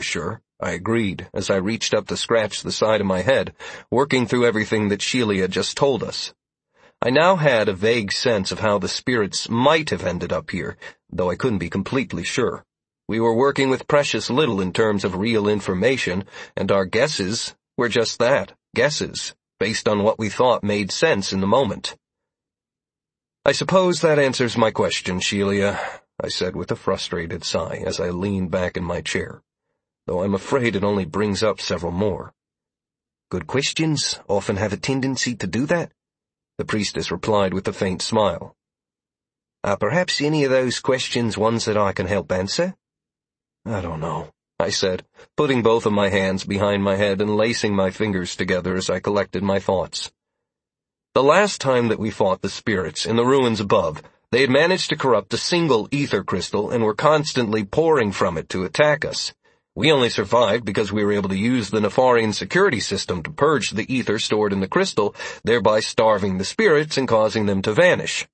Sure, I agreed as I reached up to scratch the side of my head, working through everything that Sheila had just told us. I now had a vague sense of how the spirits might have ended up here, though I couldn't be completely sure. We were working with precious little in terms of real information, and our guesses were just that, guesses, based on what we thought made sense in the moment. "I suppose that answers my question, Sheila," I said with a frustrated sigh as I leaned back in my chair, "though I'm afraid it only brings up several more." "Good questions often have a tendency to do that," the priestess replied with a faint smile. "Are perhaps any of those questions ones that I can help answer?" "I don't know," I said, putting both of my hands behind my head and lacing my fingers together as I collected my thoughts. The last time that we fought the spirits in the ruins above, they had managed to corrupt a single ether crystal and were constantly pouring from it to attack us. We only survived because we were able to use the Nefarian security system to purge the ether stored in the crystal, thereby starving the spirits and causing them to vanish.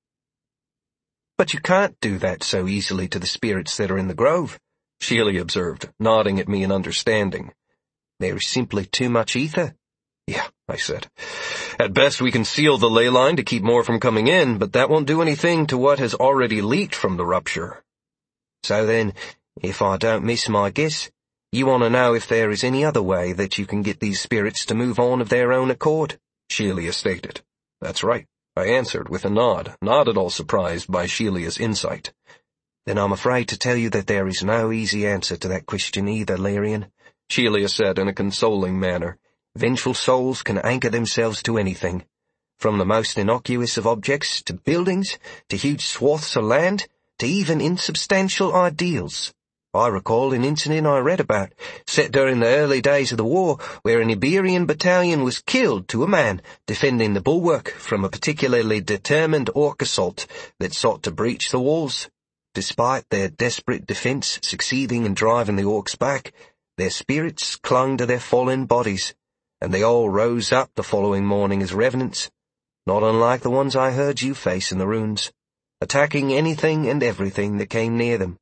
"But you can't do that so easily to the spirits that are in the grove," Sheila observed, nodding at me in understanding. "There is simply too much ether." "Yeah," I said. "At best we can seal the ley line to keep more from coming in, but that won't do anything to what has already leaked from the rupture." "So then, if I don't miss my guess, you want to know if there is any other way that you can get these spirits to move on of their own accord?" Sheila stated. "That's right," I answered with a nod, not at all surprised by Sheila's insight. "Then I'm afraid to tell you that there is no easy answer to that question either, Larian," Sheila said in a consoling manner. "Vengeful souls can anchor themselves to anything, from the most innocuous of objects to buildings, to huge swaths of land, to even insubstantial ideals. I recall an incident I read about, set during the early days of the war, where an Iberian battalion was killed to a man defending the bulwark from a particularly determined orc assault that sought to breach the walls. Despite their desperate defense succeeding in driving the orcs back, their spirits clung to their fallen bodies, and they all rose up the following morning as revenants, not unlike the ones I heard you face in the ruins, attacking anything and everything that came near them.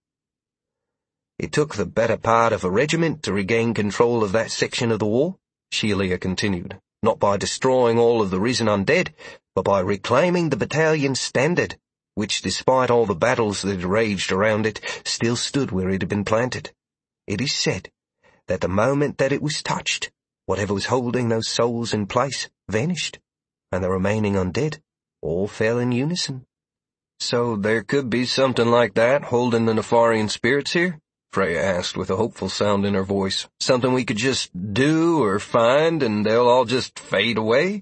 It took the better part of a regiment to regain control of that section of the wall," Sheila continued, "not by destroying all of the risen undead, but by reclaiming the battalion's standard, which, despite all the battles that had raged around it, still stood where it had been planted. It is said that the moment that it was touched, whatever was holding those souls in place vanished, and the remaining undead all fell in unison." "So there could be something like that holding the Nefarian spirits here?" Freya asked with a hopeful sound in her voice. "Something we could just do or find and they'll all just fade away?"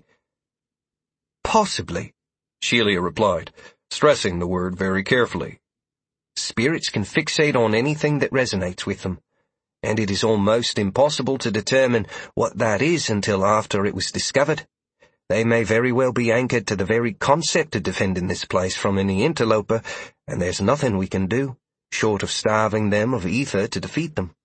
"Possibly," Sheila replied, stressing the word very carefully. "Spirits can fixate on anything that resonates with them, and it is almost impossible to determine what that is until after it was discovered. They may very well be anchored to the very concept of defending this place from any interloper, and there's nothing we can do, short of starving them of ether to defeat them."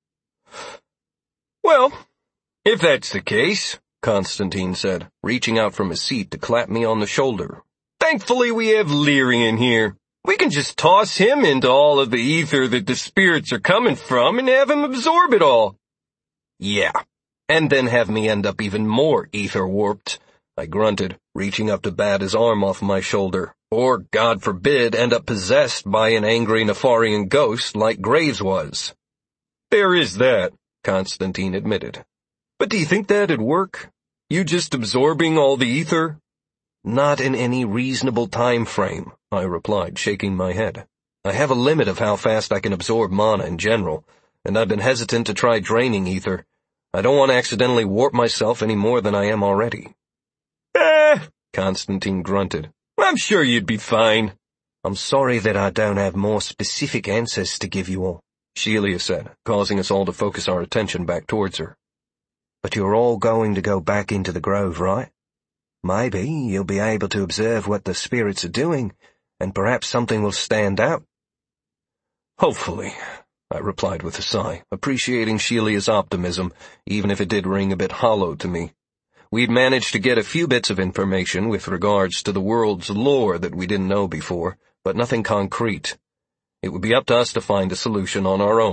"Well, if that's the case," Constantine said, reaching out from his seat to clap me on the shoulder, "thankfully we have Lirian here. We can just toss him into all of the ether that the spirits are coming from and have him absorb it all." "Yeah, and then have me end up even more ether warped," I grunted, reaching up to bat his arm off my shoulder. "Or, God forbid, end up possessed by an angry Nefarian ghost like Graves was." "There is that," Constantine admitted. "But do you think that'd work? You just absorbing all the ether?" "Not in any reasonable time frame," I replied, shaking my head. "I have a limit of how fast I can absorb mana in general, and I've been hesitant to try draining ether. I don't want to accidentally warp myself any more than I am already." Constantine grunted. "I'm sure you'd be fine." "I'm sorry that I don't have more specific answers to give you all," Sheila said, causing us all to focus our attention back towards her. "But you're all going to go back into the grove, right? Maybe you'll be able to observe what the spirits are doing, and perhaps something will stand out." "Hopefully," I replied with a sigh, appreciating Sheila's optimism, even if it did ring a bit hollow to me. We'd managed to get a few bits of information with regards to the world's lore that we didn't know before, but nothing concrete. It would be up to us to find a solution on our own,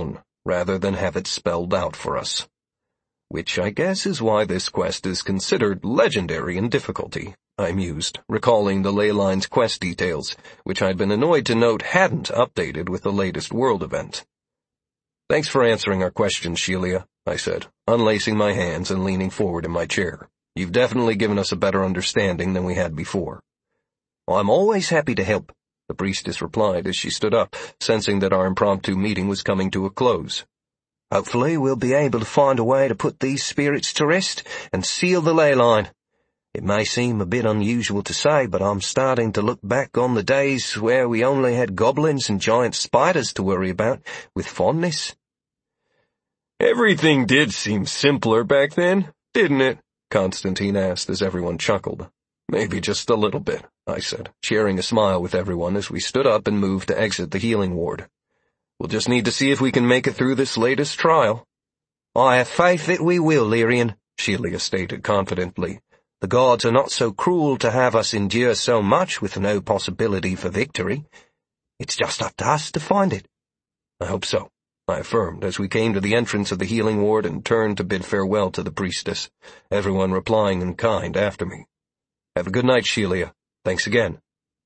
rather than have it spelled out for us. Which I guess is why this quest is considered legendary in difficulty, I mused, recalling the ley line's quest details, which I'd been annoyed to note hadn't updated with the latest world event. Thanks for answering our questions, Shelia, I said, unlacing my hands and leaning forward in my chair. You've definitely given us a better understanding than we had before. Well, I'm always happy to help, the priestess replied as she stood up, sensing that our impromptu meeting was coming to a close. Hopefully we'll be able to find a way to put these spirits to rest and seal the ley line. It may seem a bit unusual to say, but I'm starting to look back on the days where we only had goblins and giant spiders to worry about with fondness. Everything did seem simpler back then, didn't it? Constantine asked as everyone chuckled. Maybe just a little bit, I said, sharing a smile with everyone as we stood up and moved to exit the healing ward. We'll just need to see if we can make it through this latest trial. I have faith that we will, Lyrian, Shelia stated confidently. The gods are not so cruel to have us endure so much with no possibility for victory. It's just up to us to find it. I hope so, I affirmed as we came to the entrance of the healing ward and turned to bid farewell to the priestess, everyone replying in kind after me. Have a good night, Shelia. Thanks again.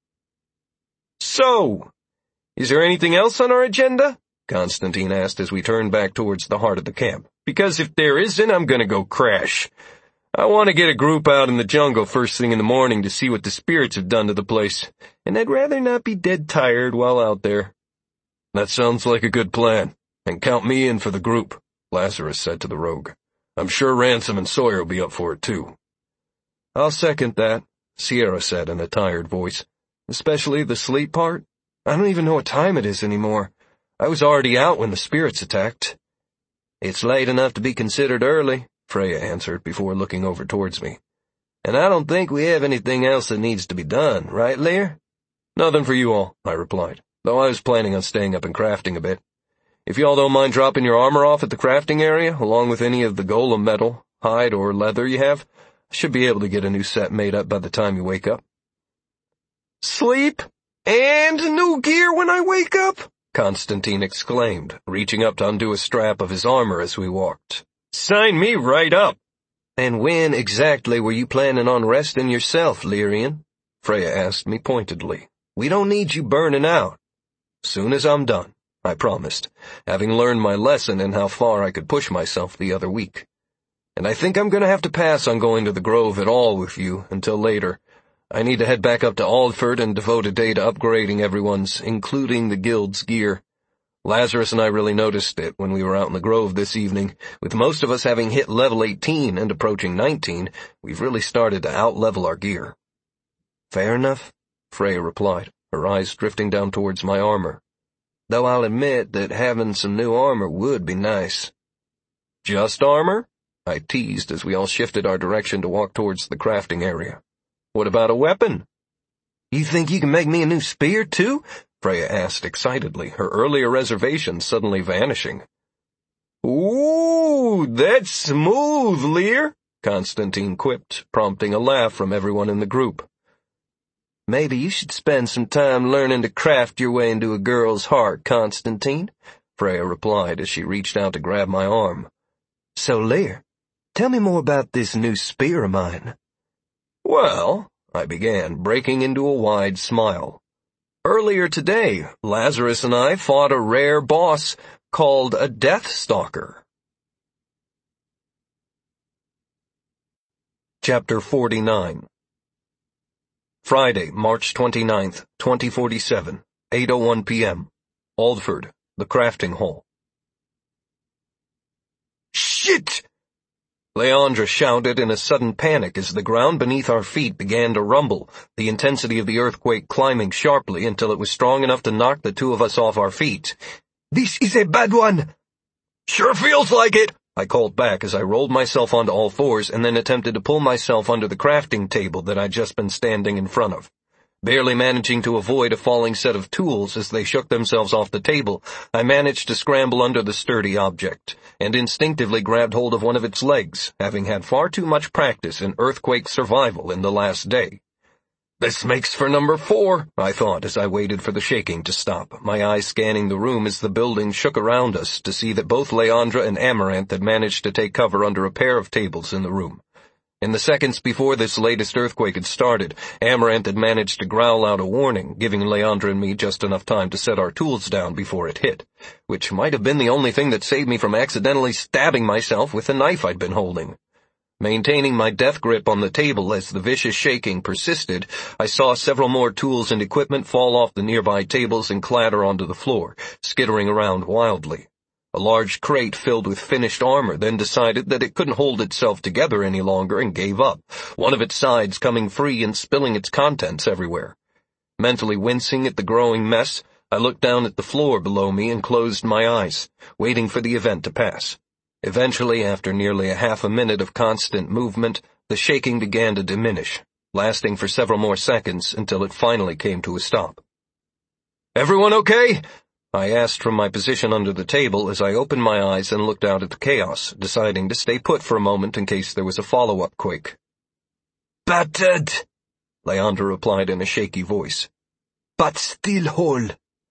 So, is there anything else on our agenda? Constantine asked as we turned back towards the heart of the camp. Because if there isn't, I'm gonna go crash. I want to get a group out in the jungle first thing in the morning to see what the spirits have done to the place, and I'd rather not be dead tired while out there. That sounds like a good plan, and count me in for the group, Lazarus said to the rogue. I'm sure Ransom and Sawyer will be up for it too. I'll second that, Sierra said in a tired voice, especially the sleep part. I don't even know what time it is anymore. I was already out when the spirits attacked. It's late enough to be considered early, Freya answered before looking over towards me. And I don't think we have anything else that needs to be done, right, Lear? Nothing for you all, I replied, though I was planning on staying up and crafting a bit. If y'all don't mind dropping your armor off at the crafting area, along with any of the golem metal, hide, or leather you have, I should be able to get a new set made up by the time you wake up. Sleep? And new gear when I wake up? Constantine exclaimed, reaching up to undo a strap of his armor as we walked. Sign me right up. And when exactly were you planning on resting yourself, Lyrian? Freya asked me pointedly. We don't need you burning out. Soon as I'm done, I promised, having learned my lesson and how far I could push myself the other week. And I think I'm going to have to pass on going to the Grove at all with you until later. I need to head back up to Aldford and devote a day to upgrading everyone's, including the guild's gear. Lazarus and I really noticed it when we were out in the Grove this evening. With most of us having hit level 18 and approaching 19, we've really started to out-level our gear. Fair enough, Freya replied, her eyes drifting down towards my armor. Though I'll admit that having some new armor would be nice. Just armor? I teased as we all shifted our direction to walk towards the crafting area. What about a weapon? You think you can make me a new spear, too? Freya asked excitedly, her earlier reservations suddenly vanishing. Ooh, that's smooth, Lear, Constantine quipped, prompting a laugh from everyone in the group. Maybe you should spend some time learning to craft your way into a girl's heart, Constantine, Freya replied as she reached out to grab my arm. So, Lear, tell me more about this new spear of mine. Well, I began, breaking into a wide smile. Earlier today, Lazarus and I fought a rare boss called a Deathstalker. Chapter 49. Friday, March 29th, 2047, 8:01 p.m. Aldford, the crafting hall. Shit! Leandra shouted in a sudden panic as the ground beneath our feet began to rumble, the intensity of the earthquake climbing sharply until it was strong enough to knock the two of us off our feet. This is a bad one! Sure feels like it, I called back as I rolled myself onto all fours and then attempted to pull myself under the crafting table that I'd just been standing in front of. Barely managing to avoid a falling set of tools as they shook themselves off the table, I managed to scramble under the sturdy object, and instinctively grabbed hold of one of its legs, having had far too much practice in earthquake survival in the last day. This makes for number 4, I thought as I waited for the shaking to stop, my eyes scanning the room as the building shook around us to see that both Leandra and Amaranth had managed to take cover under a pair of tables in the room. In the seconds before this latest earthquake had started, Amaranth had managed to growl out a warning, giving Leandra and me just enough time to set our tools down before it hit, which might have been the only thing that saved me from accidentally stabbing myself with the knife I'd been holding. Maintaining my death grip on the table as the vicious shaking persisted, I saw several more tools and equipment fall off the nearby tables and clatter onto the floor, skittering around wildly. A large crate filled with finished armor then decided that it couldn't hold itself together any longer and gave up, one of its sides coming free and spilling its contents everywhere. Mentally wincing at the growing mess, I looked down at the floor below me and closed my eyes, waiting for the event to pass. Eventually, after nearly a half a minute of constant movement, the shaking began to diminish, lasting for several more seconds until it finally came to a stop. "Everyone okay?" I asked from my position under the table as I opened my eyes and looked out at the chaos, deciding to stay put for a moment in case there was a follow-up quake. "Battered," Leandra replied in a shaky voice. "but still whole."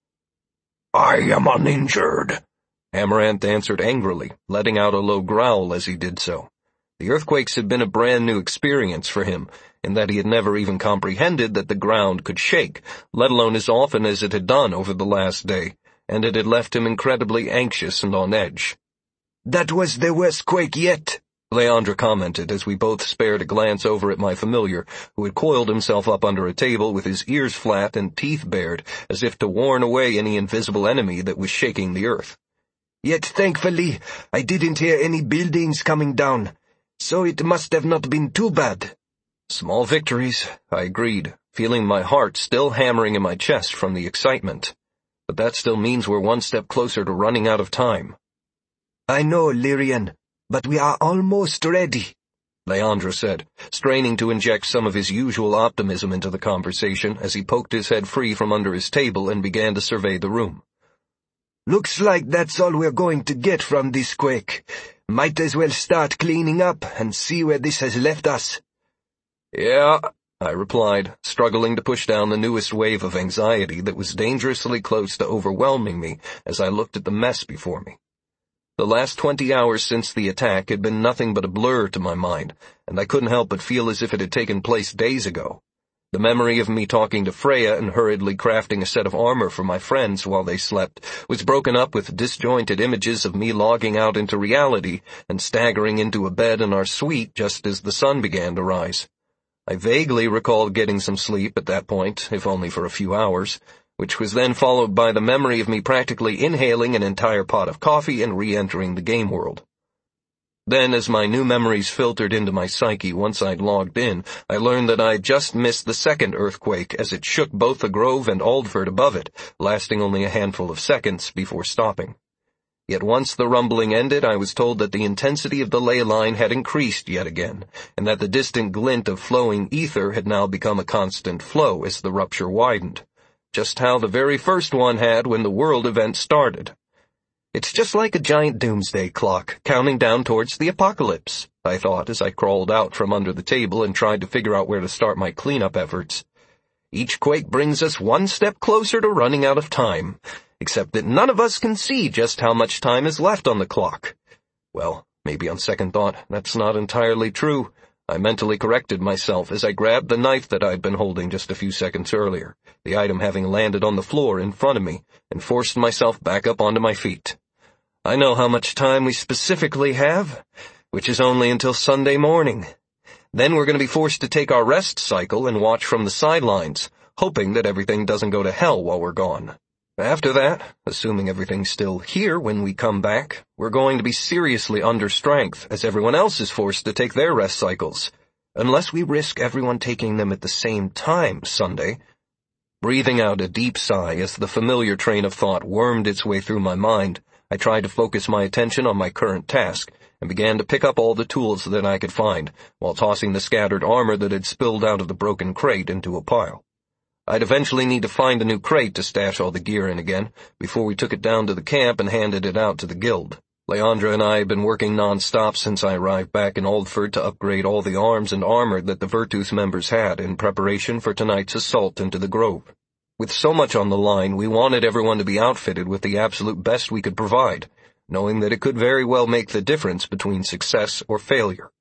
"I am uninjured," Amaranth answered angrily, letting out a low growl as he did so. The earthquakes had been a brand new experience for him, in that he had never even comprehended that the ground could shake, let alone as often as it had done over the last day, and it had left him incredibly anxious and on edge. "That was the worst quake yet," Leandra commented as we both spared a glance over at my familiar, who had coiled himself up under a table with his ears flat and teeth bared, as if to warn away any invisible enemy that was shaking the earth. "Yet thankfully I didn't hear any buildings coming down, so it must have not been too bad." Small victories, I agreed, feeling my heart still hammering in my chest from the excitement. But that still means we're one step closer to running out of time. "I know, Lyrian, but we are almost ready," Leandra said, straining to inject some of his usual optimism into the conversation as he poked his head free from under his table and began to survey the room. "Looks like that's all we're going to get from this quake. Might as well start cleaning up and see where this has left us." "Yeah," I replied, struggling to push down the newest wave of anxiety that was dangerously close to overwhelming me as I looked at the mess before me. The last 20 hours since the attack had been nothing but a blur to my mind, and I couldn't help but feel as if it had taken place days ago. The memory of me talking to Freya and hurriedly crafting a set of armor for my friends while they slept was broken up with disjointed images of me logging out into reality and staggering into a bed in our suite just as the sun began to rise. I vaguely recalled getting some sleep at that point, if only for a few hours, which was then followed by the memory of me practically inhaling an entire pot of coffee and re-entering the game world. Then, as my new memories filtered into my psyche once I'd logged in, I learned that I'd just missed the second earthquake as it shook both the Grove and Aldford above it, lasting only a handful of seconds before stopping. Yet once the rumbling ended, I was told that the intensity of the ley line had increased yet again, and that the distant glint of flowing ether had now become a constant flow as the rupture widened, just how the very first one had when the world event started. "It's just like a giant doomsday clock, counting down towards the apocalypse," I thought as I crawled out from under the table and tried to figure out where to start my cleanup efforts. "Each quake brings us one step closer to running out of time, except that none of us can see just how much time is left on the clock." Well, maybe on second thought, that's not entirely true. I mentally corrected myself as I grabbed the knife that I'd been holding just a few seconds earlier, the item having landed on the floor in front of me, and forced myself back up onto my feet. I know how much time we specifically have, which is only until Sunday morning. Then we're going to be forced to take our rest cycle and watch from the sidelines, hoping that everything doesn't go to hell while we're gone. After that, assuming everything's still here when we come back, we're going to be seriously under strength as everyone else is forced to take their rest cycles, unless we risk everyone taking them at the same time Sunday. Breathing out a deep sigh as the familiar train of thought wormed its way through my mind, I tried to focus my attention on my current task and began to pick up all the tools that I could find while tossing the scattered armor that had spilled out of the broken crate into a pile. I'd eventually need to find a new crate to stash all the gear in again before we took it down to the camp and handed it out to the guild. Leandra and I had been working non-stop since I arrived back in Oldford to upgrade all the arms and armor that the Virtus members had in preparation for tonight's assault into the Grove. With so much on the line, we wanted everyone to be outfitted with the absolute best we could provide, knowing that it could very well make the difference between success or failure.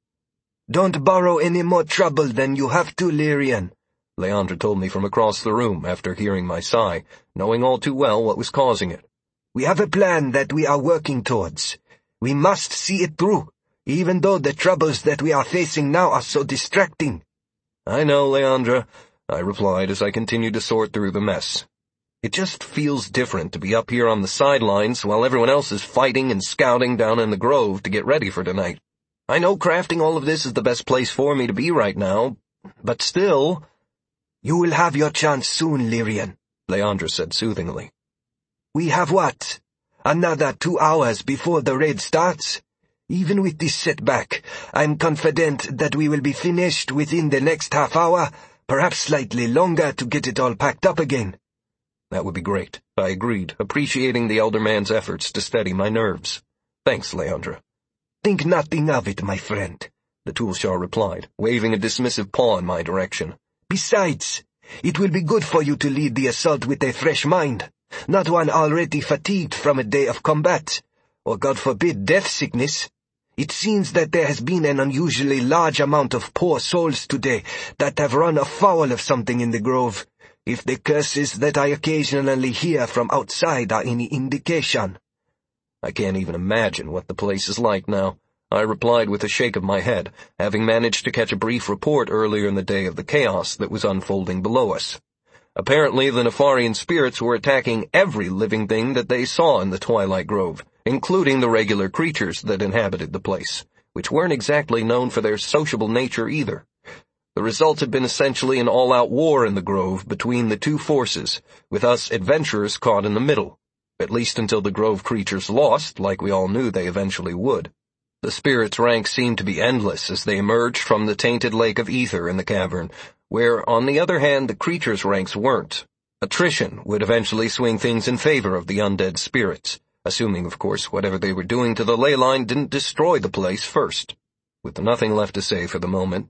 "Don't borrow any more trouble than you have to, Lyrian," Leandra told me from across the room after hearing my sigh, knowing all too well what was causing it. "We have a plan that we are working towards. We must see it through, even though the troubles that we are facing now are so distracting." "I know, Leandra," I replied as I continued to sort through the mess. "It just feels different to be up here on the sidelines while everyone else is fighting and scouting down in the Grove to get ready for tonight. I know crafting all of this is the best place for me to be right now, but still—" "You will have your chance soon, Lyrian," Leandra said soothingly. "We have what? Another 2 hours before the raid starts? Even with this setback, I'm confident that we will be finished within the next half hour, perhaps slightly longer to get it all packed up again." "That would be great," I agreed, appreciating the elder man's efforts to steady my nerves. "Thanks, Leandra." "Think nothing of it, my friend," the Toolshar replied, waving a dismissive paw in my direction. "Besides, it will be good for you to lead the assault with a fresh mind, not one already fatigued from a day of combat, or God forbid death sickness. It seems that there has been an unusually large amount of poor souls today that have run afoul of something in the Grove, if the curses that I occasionally hear from outside are any indication." "I can't even imagine what the place is like now," I replied with a shake of my head, having managed to catch a brief report earlier in the day of the chaos that was unfolding below us. Apparently the Nefarian spirits were attacking every living thing that they saw in the Twilight Grove, including the regular creatures that inhabited the place, which weren't exactly known for their sociable nature either. The result had been essentially an all-out war in the Grove between the two forces, with us adventurers caught in the middle, at least until the Grove creatures lost, like we all knew they eventually would. The spirits' ranks seemed to be endless as they emerged from the tainted lake of ether in the cavern, where, on the other hand, the creatures' ranks weren't. Attrition would eventually swing things in favor of the undead spirits, assuming, of course, whatever they were doing to the ley line didn't destroy the place first. With nothing left to say for the moment,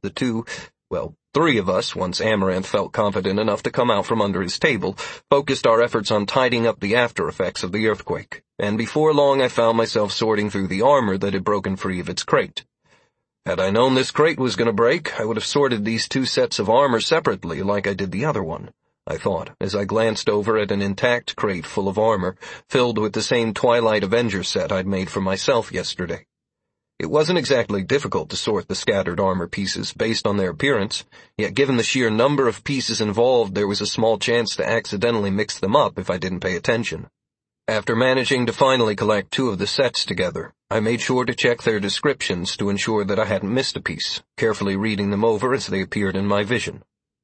three of us, once Amaranth felt confident enough to come out from under his table, focused our efforts on tidying up the after-effects of the earthquake, and before long I found myself sorting through the armor that had broken free of its crate. Had I known this crate was going to break, I would have sorted these 2 sets of armor separately like I did the other one, I thought, as I glanced over at an intact crate full of armor, filled with the same Twilight Avenger set I'd made for myself yesterday. It wasn't exactly difficult to sort the scattered armor pieces based on their appearance, yet given the sheer number of pieces involved, there was a small chance to accidentally mix them up if I didn't pay attention. After managing to finally collect 2 of the sets together, I made sure to check their descriptions to ensure that I hadn't missed a piece, carefully reading them over as they appeared in my vision.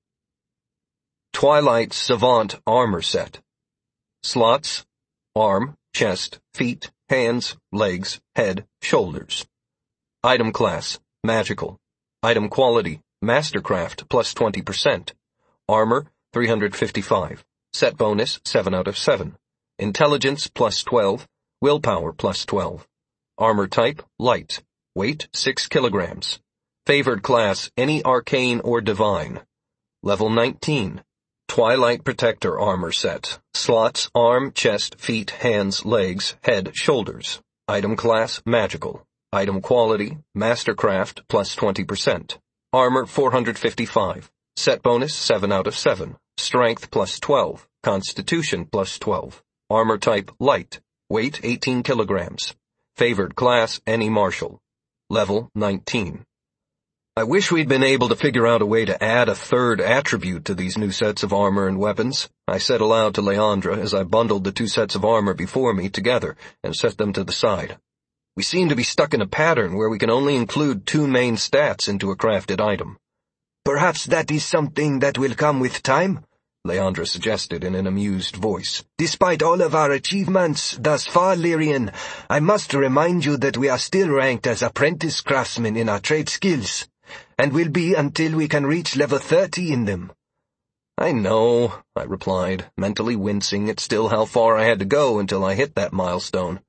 Twilight Savant Armor Set. Slots: arm, chest, feet, hands, legs, head, shoulders. Item class: magical. Item quality: mastercraft plus 20%. Armor: 355. Set bonus: 7 out of 7. Intelligence plus 12. Willpower plus 12. Armor type: light. Weight: 6 kilograms. Favored class: any arcane or divine. Level 19. Twilight Protector Armor Set. Slots: arm, chest, feet, hands, legs, head, shoulders. Item class: magical. Item quality: mastercraft plus 20%. Armor: 455. Set bonus: 7 out of 7. Strength plus 12. Constitution plus 12. Armor type: light. Weight: 18 kilograms. Favored class: any martial. Level 19. I wish we'd been able to figure out a way to add a 3rd attribute to these new sets of armor and weapons, I said aloud to Leandra as I bundled the 2 sets of armor before me together and set them to the side. We seem to be stuck in a pattern where we can only include 2 main stats into a crafted item. "Perhaps that is something that will come with time," Leandra suggested in an amused voice. "Despite all of our achievements thus far, Lyrian, I must remind you that we are still ranked as apprentice craftsmen in our trade skills, and will be until we can reach level 30 in them." "I know," I replied, mentally wincing at still how far I had to go until I hit that milestone.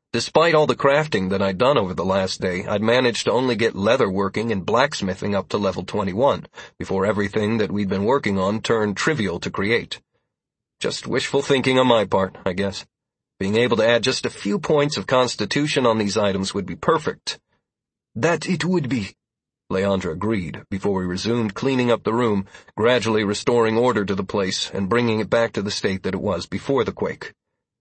Despite all the crafting that I'd done over the last day, I'd managed to only get leather working and blacksmithing up to level 21, before everything that we'd been working on turned trivial to create. Just wishful thinking on my part, I guess. Being able to add just a few points of constitution on these items would be perfect. That it would be, Leandra agreed, before we resumed cleaning up the room, gradually restoring order to the place and bringing it back to the state that it was before the quake.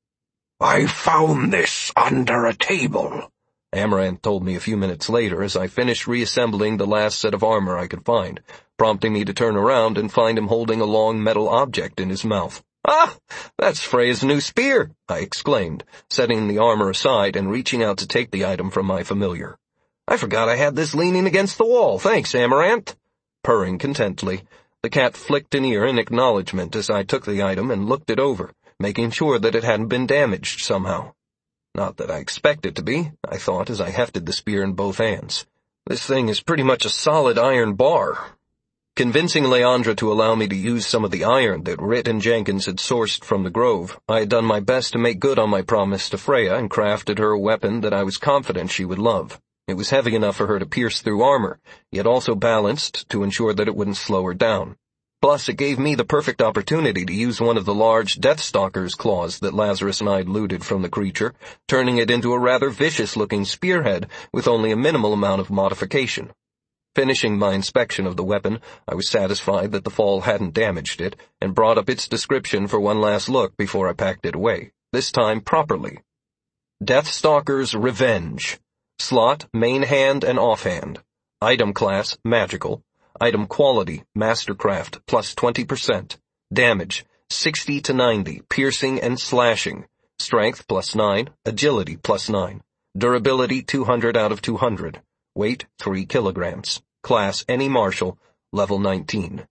I found this under a table, Amaranth told me a few minutes later as I finished reassembling the last set of armor I could find, prompting me to turn around and find him holding a long metal object in his mouth. "Ah, that's Freya's new spear," I exclaimed, setting the armor aside and reaching out to take the item from my familiar. "I forgot I had this leaning against the wall. Thanks, Amaranth." Purring contentedly, the cat flicked an ear in acknowledgement as I took the item and looked it over, making sure that it hadn't been damaged somehow. Not that I expect it to be, I thought as I hefted the spear in both hands. This thing is pretty much a solid iron bar. Convincing Leandra to allow me to use some of the iron that Rit and Jenkins had sourced from the grove, I had done my best to make good on my promise to Freya and crafted her a weapon that I was confident she would love. It was heavy enough for her to pierce through armor, yet also balanced to ensure that it wouldn't slow her down. Plus, it gave me the perfect opportunity to use one of the large Deathstalker's claws that Lazarus and I had looted from the creature, turning it into a rather vicious-looking spearhead with only a minimal amount of modification. Finishing my inspection of the weapon, I was satisfied that the fall hadn't damaged it, and brought up its description for one last look before I packed it away, this time properly. Deathstalker's Revenge. Slot, main hand and offhand. Item class, magical. Item quality, Mastercraft, plus 20%. Damage, 60 to 90, piercing and slashing. Strength, plus 9. Agility, plus 9. Durability, 200 out of 200. Weight, 3 kilograms. Class, any martial, level 19.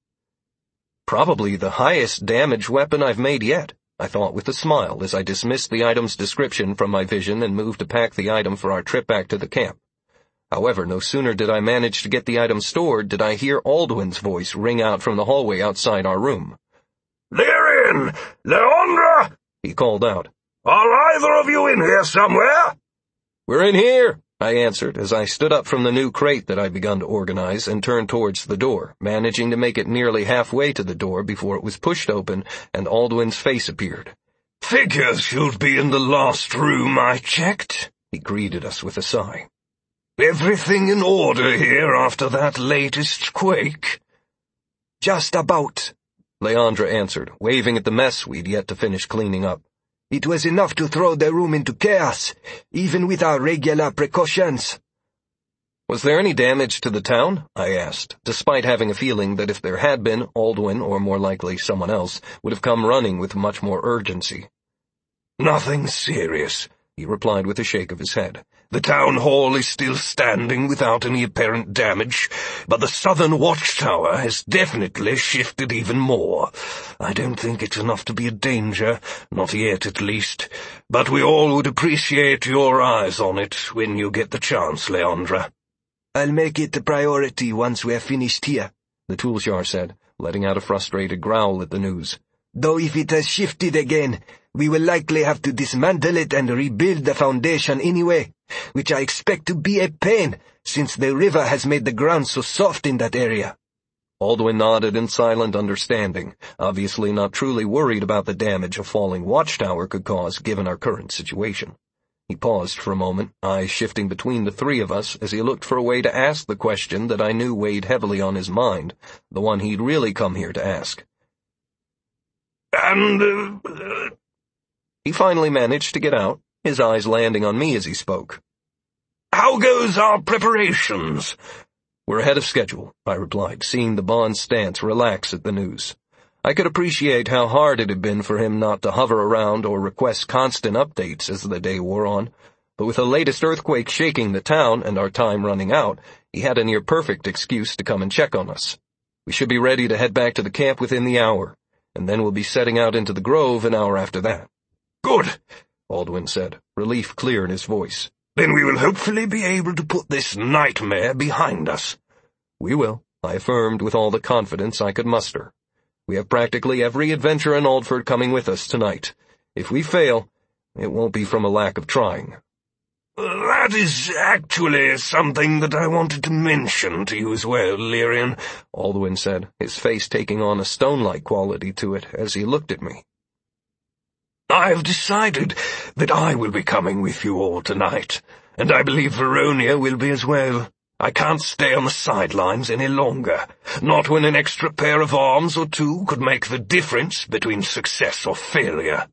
Probably the highest damage weapon I've made yet, I thought with a smile as I dismissed the item's description from my vision and moved to pack the item for our trip back to the camp. However, no sooner did I manage to get the item stored did I hear Aldwin's voice ring out from the hallway outside our room. "They're in! Leandra!" he called out. "Are either of you in here somewhere?" "We're in here," I answered as I stood up from the new crate that I'd begun to organize and turned towards the door, managing to make it nearly halfway to the door before it was pushed open and Aldwin's face appeared. "Figures you'd be in the last room I checked," he greeted us with a sigh. "Everything in order here after that latest quake?" "Just about," Leandra answered, waving at the mess we'd yet to finish cleaning up. "It was enough to throw the room into chaos, even with our regular precautions." "Was there any damage to the town?" I asked, despite having a feeling that if there had been, Aldwin, or more likely someone else, would have come running with much more urgency. "Nothing serious," he replied with a shake of his head. "The town hall is still standing without any apparent damage, but the southern watchtower has definitely shifted even more. I don't think it's enough to be a danger, not yet at least, but we all would appreciate your eyes on it when you get the chance, Leandra." "I'll make it a priority once we're finished here," the Tooljar said, letting out a frustrated growl at the news. "Though if it has shifted again, we will likely have to dismantle it and rebuild the foundation anyway, which I expect to be a pain, since the river has made the ground so soft in that area." Aldwin nodded in silent understanding, obviously not truly worried about the damage a falling watchtower could cause given our current situation. He paused for a moment, eyes shifting between the three of us as he looked for a way to ask the question that I knew weighed heavily on his mind, the one he'd really come here to ask. "And, He finally managed to get out, his eyes landing on me as he spoke. "How goes our preparations?" "We're ahead of schedule," I replied, seeing the Bond's stance relax at the news. I could appreciate how hard it had been for him not to hover around or request constant updates as the day wore on, but with the latest earthquake shaking the town and our time running out, he had a near-perfect excuse to come and check on us. We should be ready to head back to the camp within the hour, and then we'll be setting out into the grove an hour after that. "Good," Aldwin said, relief clear in his voice. "Then we will hopefully be able to put this nightmare behind us." "We will," I affirmed with all the confidence I could muster. "We have practically every adventurer in Aldford coming with us tonight. If we fail, it won't be from a lack of trying." That is actually something that I wanted to mention to you as well, Lyrian, Alduin said, his face taking on a stone-like quality to it as he looked at me. I've decided that I will be coming with you all tonight, and I believe Veronia will be as well. I can't stay on the sidelines any longer, not when an extra pair of arms or two could make the difference between success or failure.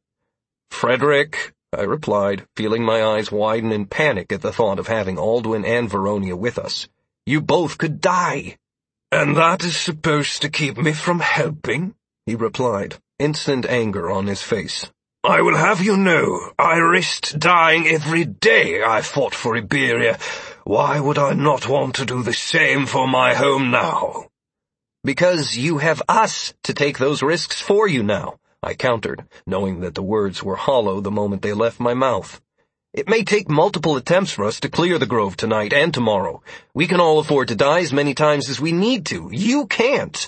Frederick, I replied, feeling my eyes widen in panic at the thought of having Alduin and Veronia with us. You both could die. And that is supposed to keep me from helping? He replied, instant anger on his face. I will have you know, I risked dying every day I fought for Iberia. Why would I not want to do the same for my home now? Because you have us to take those risks for you now, I countered, knowing that the words were hollow the moment they left my mouth. It may take multiple attempts for us to clear the grove tonight and tomorrow. We can all afford to die as many times as we need to. You can't.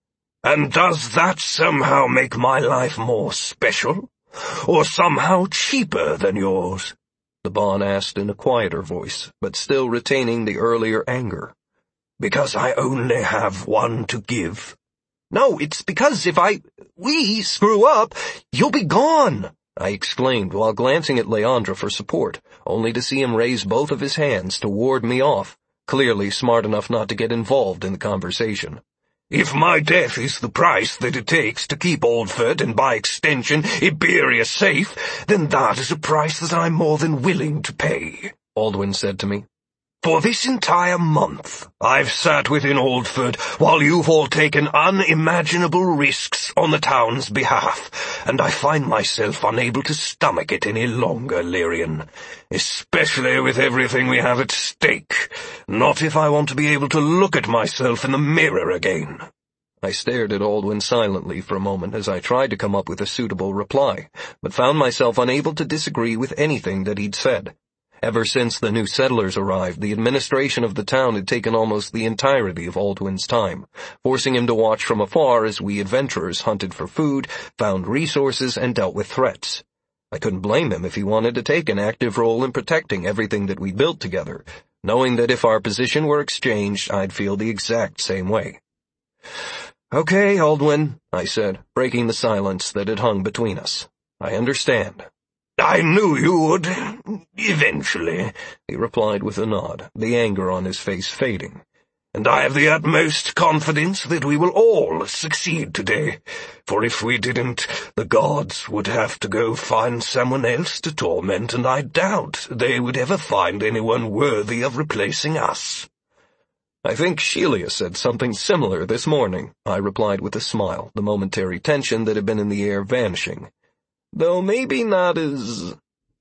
And does that somehow make my life more special? Or somehow cheaper than yours? The Bon asked in a quieter voice, but still retaining the earlier anger. Because I only have one to give? No, it's because if we screw up, you'll be gone, I exclaimed while glancing at Leandra for support, only to see him raise both of his hands to ward me off, clearly smart enough not to get involved in the conversation. If my death is the price that it takes to keep Oldford and by extension Iberia safe, then that is a price that I'm more than willing to pay, Alduin said to me. For this entire month, I've sat within Oldford while you've all taken unimaginable risks on the town's behalf, and I find myself unable to stomach it any longer, Lyrian, especially with everything we have at stake, not if I want to be able to look at myself in the mirror again. I stared at Alduin silently for a moment as I tried to come up with a suitable reply, but found myself unable to disagree with anything that he'd said. Ever since the new settlers arrived, the administration of the town had taken almost the entirety of Alduin's time, forcing him to watch from afar as we adventurers hunted for food, found resources, and dealt with threats. I couldn't blame him if he wanted to take an active role in protecting everything that we built together, knowing that if our position were exchanged, I'd feel the exact same way. Okay, Alduin, I said, breaking the silence that had hung between us. I understand. I knew you would, eventually, he replied with a nod, the anger on his face fading. And I have the utmost confidence that we will all succeed today, for if we didn't, the gods would have to go find someone else to torment, and I doubt they would ever find anyone worthy of replacing us. I think Shelia said something similar this morning, I replied with a smile, the momentary tension that had been in the air vanishing. Though maybe not as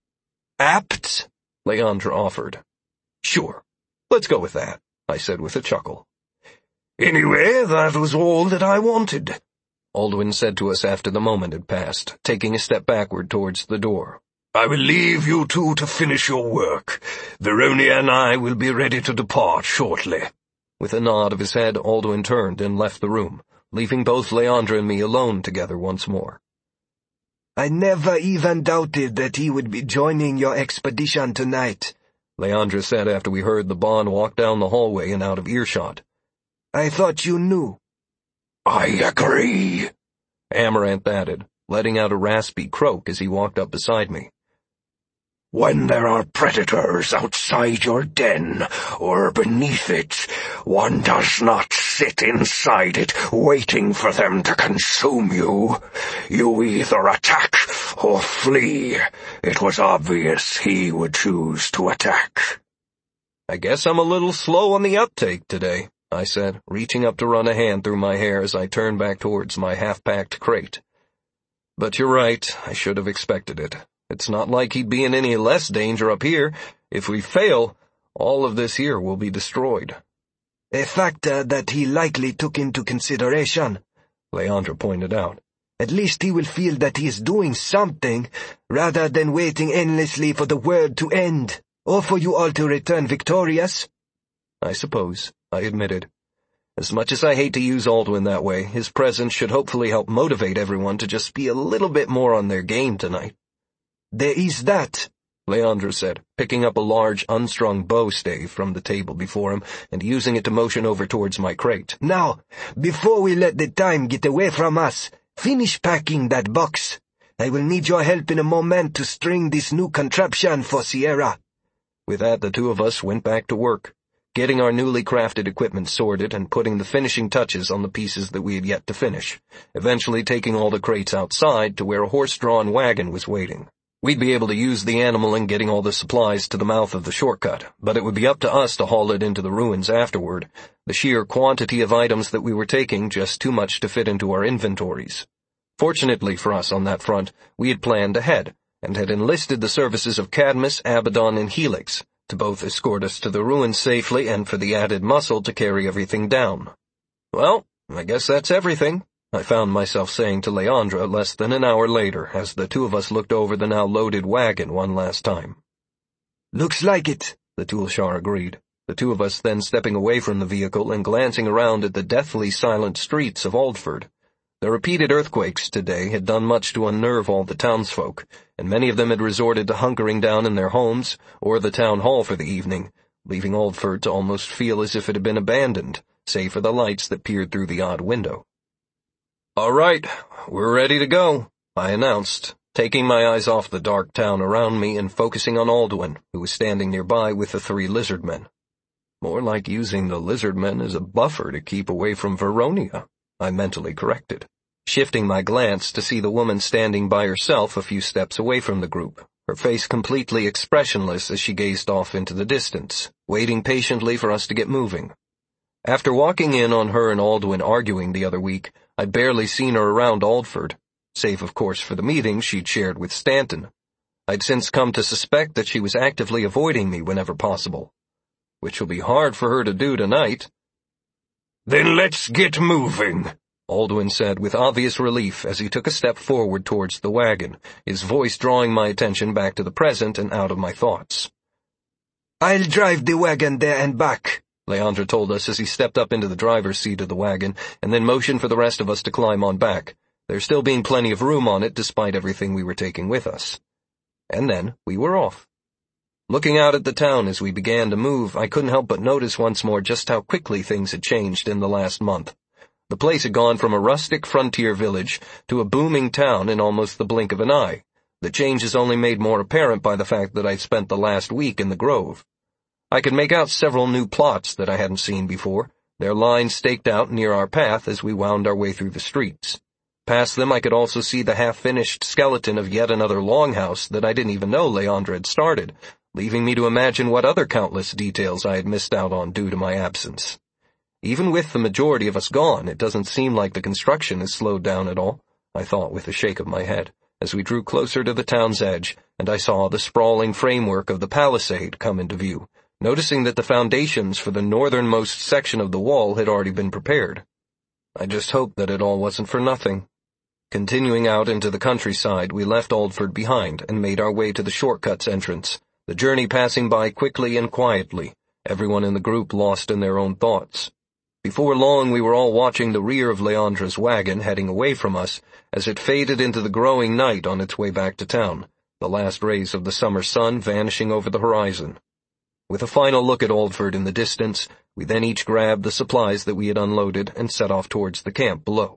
apt, Leandra offered. Sure, let's go with that, I said with a chuckle. Anyway, that was all that I wanted, Alduin said to us after the moment had passed, taking a step backward towards the door. I will leave you two to finish your work. Veronia and I will be ready to depart shortly. With a nod of his head, Alduin turned and left the room, leaving both Leandra and me alone together once more. I never even doubted that he would be joining your expedition tonight, Leandra said after we heard the Bon walk down the hallway and out of earshot. I thought you knew. I agree, Amaranth added, letting out a raspy croak as he walked up beside me. When there are predators outside your den, or beneath it, one does not sit inside it waiting for them to consume you. You either attack or flee. It was obvious he would choose to attack. I guess I'm a little slow on the uptake today, I said, reaching up to run a hand through my hair as I turned back towards my half-packed crate. But you're right, I should have expected it. It's not like he'd be in any less danger up here. If we fail, all of this here will be destroyed. A factor that he likely took into consideration, Leandra pointed out. At least he will feel that he is doing something, rather than waiting endlessly for the world to end, or for you all to return victorious. I suppose, I admitted. As much as I hate to use Alduin that way, his presence should hopefully help motivate everyone to just be a little bit more on their game tonight. There is that, Leandra said, picking up a large, unstrung bow stave from the table before him and using it to motion over towards my crate. Now, before we let the time get away from us, finish packing that box. I will need your help in a moment to string this new contraption for Sierra. With that, the two of us went back to work, getting our newly crafted equipment sorted and putting the finishing touches on the pieces that we had yet to finish, eventually taking all the crates outside to where a horse-drawn wagon was waiting. We'd be able to use the animal in getting all the supplies to the mouth of the shortcut, but it would be up to us to haul it into the ruins afterward, the sheer quantity of items that we were taking just too much to fit into our inventories. Fortunately for us on that front, we had planned ahead, and had enlisted the services of Cadmus, Abaddon, and Helix, to both escort us to the ruins safely and for the added muscle to carry everything down. Well, I guess that's everything, I found myself saying to Leandra less than an hour later as the two of us looked over the now loaded wagon one last time. Looks like it, the Toolshar agreed, the two of us then stepping away from the vehicle and glancing around at the deathly silent streets of Aldford. The repeated earthquakes today had done much to unnerve all the townsfolk, and many of them had resorted to hunkering down in their homes or the town hall for the evening, leaving Aldford to almost feel as if it had been abandoned, save for the lights that peered through the odd window. "All right, we're ready to go," I announced, taking my eyes off the dark town around me and focusing on Alduin, who was standing nearby with the 3 lizardmen. More like using the lizardmen as a buffer to keep away from Veronia, I mentally corrected, shifting my glance to see the woman standing by herself a few steps away from the group, her face completely expressionless as she gazed off into the distance, waiting patiently for us to get moving. After walking in on her and Alduin arguing the other week, I'd barely seen her around Aldford, save of course for the meeting she'd shared with Stanton. I'd since come to suspect that she was actively avoiding me whenever possible, which will be hard for her to do tonight. "Then let's get moving," Alduin said with obvious relief as he took a step forward towards the wagon, his voice drawing my attention back to the present and out of my thoughts. "I'll drive the wagon there and back," Leandra told us as he stepped up into the driver's seat of the wagon and then motioned for the rest of us to climb on back, there still being plenty of room on it despite everything we were taking with us. And then we were off. Looking out at the town as we began to move, I couldn't help but notice once more just how quickly things had changed in the last month. The place had gone from a rustic frontier village to a booming town in almost the blink of an eye. The change is only made more apparent by the fact that I spent the last week in the Grove. I could make out several new plots that I hadn't seen before, their lines staked out near our path as we wound our way through the streets. Past them I could also see the half-finished skeleton of yet another longhouse that I didn't even know Leandra had started, leaving me to imagine what other countless details I had missed out on due to my absence. Even with the majority of us gone, it doesn't seem like the construction has slowed down at all, I thought with a shake of my head, as we drew closer to the town's edge, and I saw the sprawling framework of the palisade come into view, noticing that the foundations for the northernmost section of the wall had already been prepared. I just hoped that it all wasn't for nothing. Continuing out into the countryside, we left Aldford behind and made our way to the shortcut's entrance, the journey passing by quickly and quietly, everyone in the group lost in their own thoughts. Before long, we were all watching the rear of Leandra's wagon heading away from us as it faded into the growing night on its way back to town, the last rays of the summer sun vanishing over the horizon. With a final look at Aldford in the distance, we then each grabbed the supplies that we had unloaded and set off towards the camp below.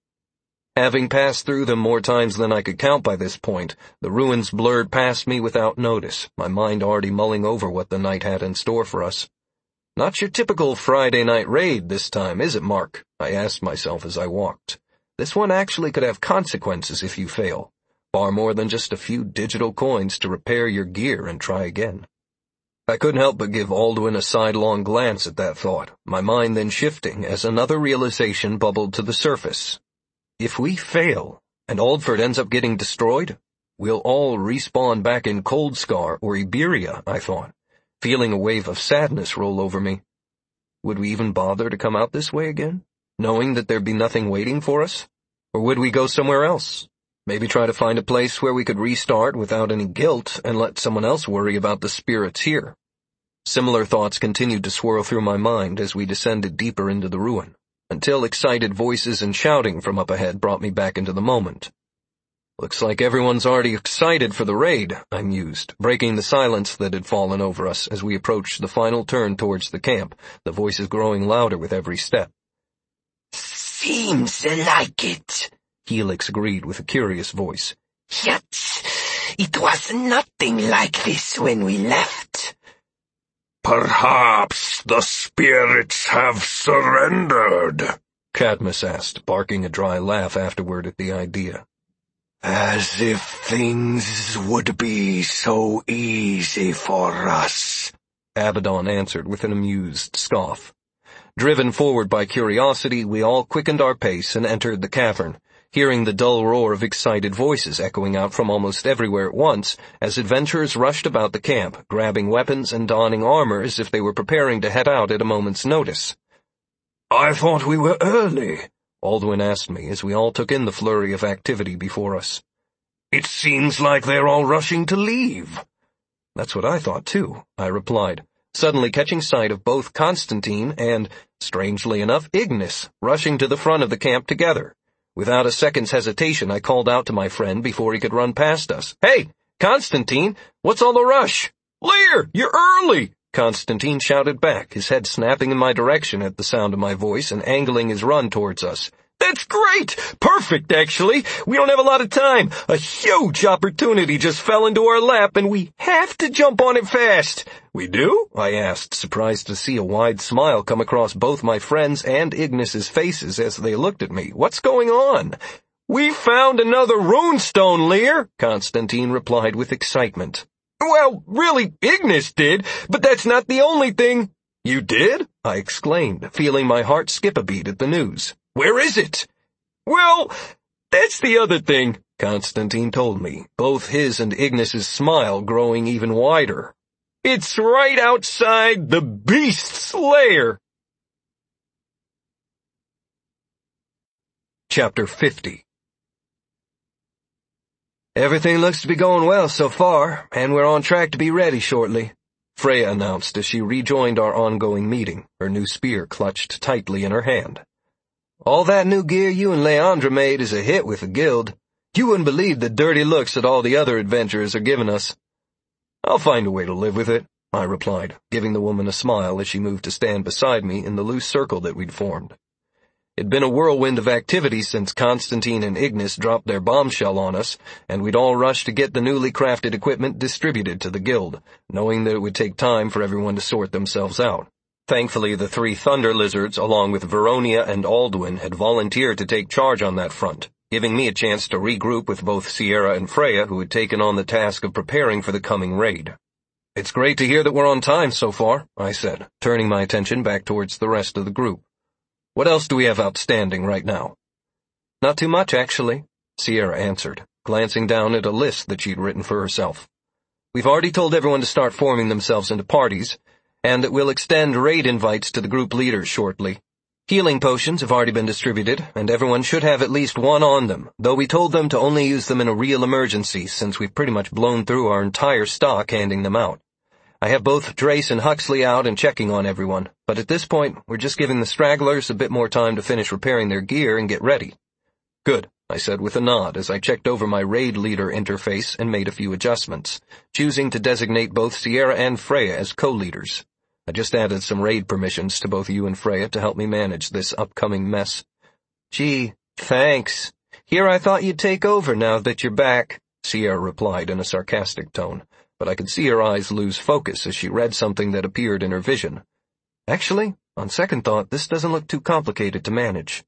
Having passed through them more times than I could count by this point, the ruins blurred past me without notice, my mind already mulling over what the night had in store for us. "Not your typical Friday night raid this time, is it, Mark?" I asked myself as I walked. "This one actually could have consequences if you fail, far more than just a few digital coins to repair your gear and try again." I couldn't help but give Alduin a sidelong glance at that thought, my mind then shifting as another realization bubbled to the surface. If we fail, and Aldford ends up getting destroyed, we'll all respawn back in Coldscar or Iberia, I thought, feeling a wave of sadness roll over me. Would we even bother to come out this way again, knowing that there'd be nothing waiting for us? Or would we go somewhere else? Maybe try to find a place where we could restart without any guilt and let someone else worry about the spirits here. Similar thoughts continued to swirl through my mind as we descended deeper into the ruin, until excited voices and shouting from up ahead brought me back into the moment. Looks like everyone's already excited for the raid, I mused, breaking the silence that had fallen over us as we approached the final turn towards the camp, the voices growing louder with every step. Seems like it, Helix agreed with a curious voice. Yet, it was nothing like this when we left. Perhaps the spirits have surrendered, Cadmus asked, barking a dry laugh afterward at the idea. As if things would be so easy for us, Abaddon answered with an amused scoff. Driven forward by curiosity, we all quickened our pace and entered the cavern, hearing the dull roar of excited voices echoing out from almost everywhere at once as adventurers rushed about the camp, grabbing weapons and donning armor as if they were preparing to head out at a moment's notice. I thought we were early, Alduin asked me as we all took in the flurry of activity before us. It seems like they're all rushing to leave. That's what I thought too, I replied, suddenly catching sight of both Constantine and, strangely enough, Ignis rushing to the front of the camp together. Without a second's hesitation, I called out to my friend before he could run past us. Hey, Constantine, what's all the rush? Lear, you're early! Constantine shouted back, his head snapping in my direction at the sound of my voice and angling his run towards us. That's great! Perfect, actually. We don't have a lot of time. A huge opportunity just fell into our lap, and we have to jump on it fast. We do? I asked, surprised to see a wide smile come across both my friends' and Ignis's faces as they looked at me. What's going on? We found another runestone, Lear, Constantine replied with excitement. Well, really, Ignis did, but that's not the only thing. You did? I exclaimed, feeling my heart skip a beat at the news. Where is it? Well, that's the other thing, Constantine told me, both his and Ignis's smile growing even wider. It's right outside the beast's lair. Chapter 50. Everything looks to be going well so far, and we're on track to be ready shortly, Freya announced as she rejoined our ongoing meeting, her new spear clutched tightly in her hand. All that new gear you and Leandra made is a hit with the guild. You wouldn't believe the dirty looks that all the other adventurers are giving us. I'll find a way to live with it, I replied, giving the woman a smile as she moved to stand beside me in the loose circle that we'd formed. It'd been a whirlwind of activity since Constantine and Ignis dropped their bombshell on us, and we'd all rushed to get the newly crafted equipment distributed to the guild, knowing that it would take time for everyone to sort themselves out. Thankfully, the 3 Thunder Lizards, along with Veronia and Alduin, had volunteered to take charge on that front, giving me a chance to regroup with both Sierra and Freya, who had taken on the task of preparing for the coming raid. It's great to hear that we're on time so far, I said, turning my attention back towards the rest of the group. What else do we have outstanding right now? Not too much, actually, Sierra answered, glancing down at a list that she'd written for herself. We've already told everyone to start forming themselves into parties, and that we'll extend raid invites to the group leaders shortly. Healing potions have already been distributed, and everyone should have at least one on them, though we told them to only use them in a real emergency since we've pretty much blown through our entire stock handing them out. I have both Drace and Huxley out and checking on everyone, but at this point, we're just giving the stragglers a bit more time to finish repairing their gear and get ready. Good, I said with a nod as I checked over my raid leader interface and made a few adjustments, choosing to designate both Sierra and Freya as co-leaders. I just added some raid permissions to both you and Freya to help me manage this upcoming mess. Gee, thanks. Here I thought you'd take over now that you're back, Sierra replied in a sarcastic tone, but I could see her eyes lose focus as she read something that appeared in her vision. Actually, on second thought, this doesn't look too complicated to manage.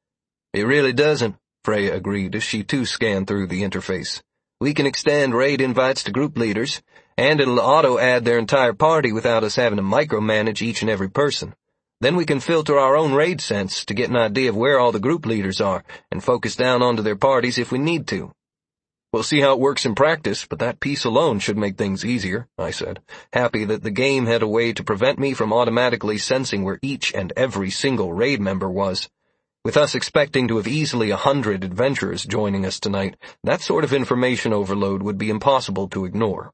It really doesn't, Freya agreed as she too scanned through the interface. We can extend raid invites to group leaders, and it'll auto-add their entire party without us having to micromanage each and every person. Then we can filter our own raid sense to get an idea of where all the group leaders are and focus down onto their parties if we need to. We'll see how it works in practice, but that piece alone should make things easier, I said, happy that the game had a way to prevent me from automatically sensing where each and every single raid member was. With us expecting to have easily 100 adventurers joining us tonight, that sort of information overload would be impossible to ignore.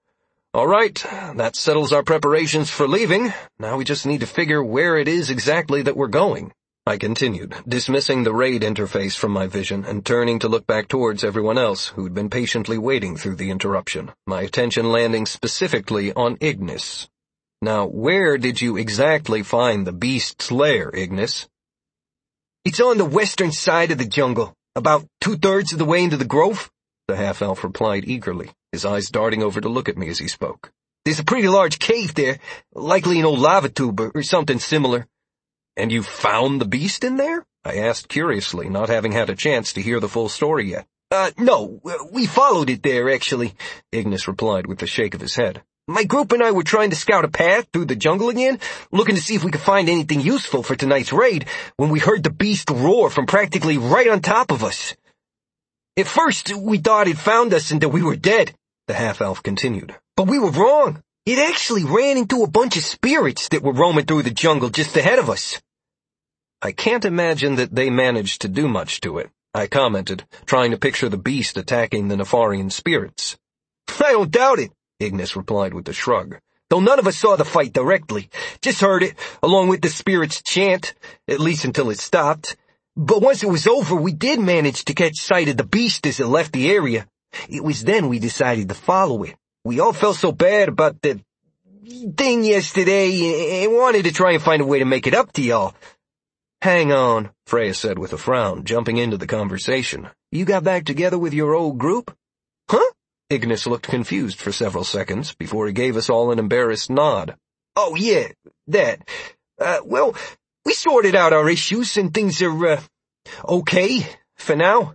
All right, that settles our preparations for leaving. Now we just need to figure where it is exactly that we're going. I continued, dismissing the raid interface from my vision and turning to look back towards everyone else who'd been patiently waiting through the interruption, my attention landing specifically on Ignis. Now, where did you exactly find the beast's lair, Ignis? It's on the western side of the jungle, about 2/3 of the way into the grove, the half-elf replied eagerly, his eyes darting over to look at me as he spoke. There's a pretty large cave there, likely an old lava tube or something similar. And you found the beast in there? I asked curiously, not having had a chance to hear the full story yet. No, we followed it there, actually, Ignis replied with a shake of his head. My group and I were trying to scout a path through the jungle again, looking to see if we could find anything useful for tonight's raid, when we heard the beast roar from practically right on top of us. At first, we thought it found us and that we were dead, the half-elf continued. But we were wrong. It actually ran into a bunch of spirits that were roaming through the jungle just ahead of us. I can't imagine that they managed to do much to it, I commented, trying to picture the beast attacking the Nefarian spirits. I don't doubt it, Ignis replied with a shrug. Though none of us saw the fight directly, just heard it, along with the spirits' chant, at least until it stopped. But once it was over, we did manage to catch sight of the beast as it left the area. It was then we decided to follow it. We all felt so bad about the thing yesterday and wanted to try and find a way to make it up to y'all. Hang on, Freya said with a frown, jumping into the conversation. You got back together with your old group? Huh? Ignis looked confused for several seconds before he gave us all an embarrassed nod. Oh, yeah, that. Well, we sorted out our issues and things are, okay for now.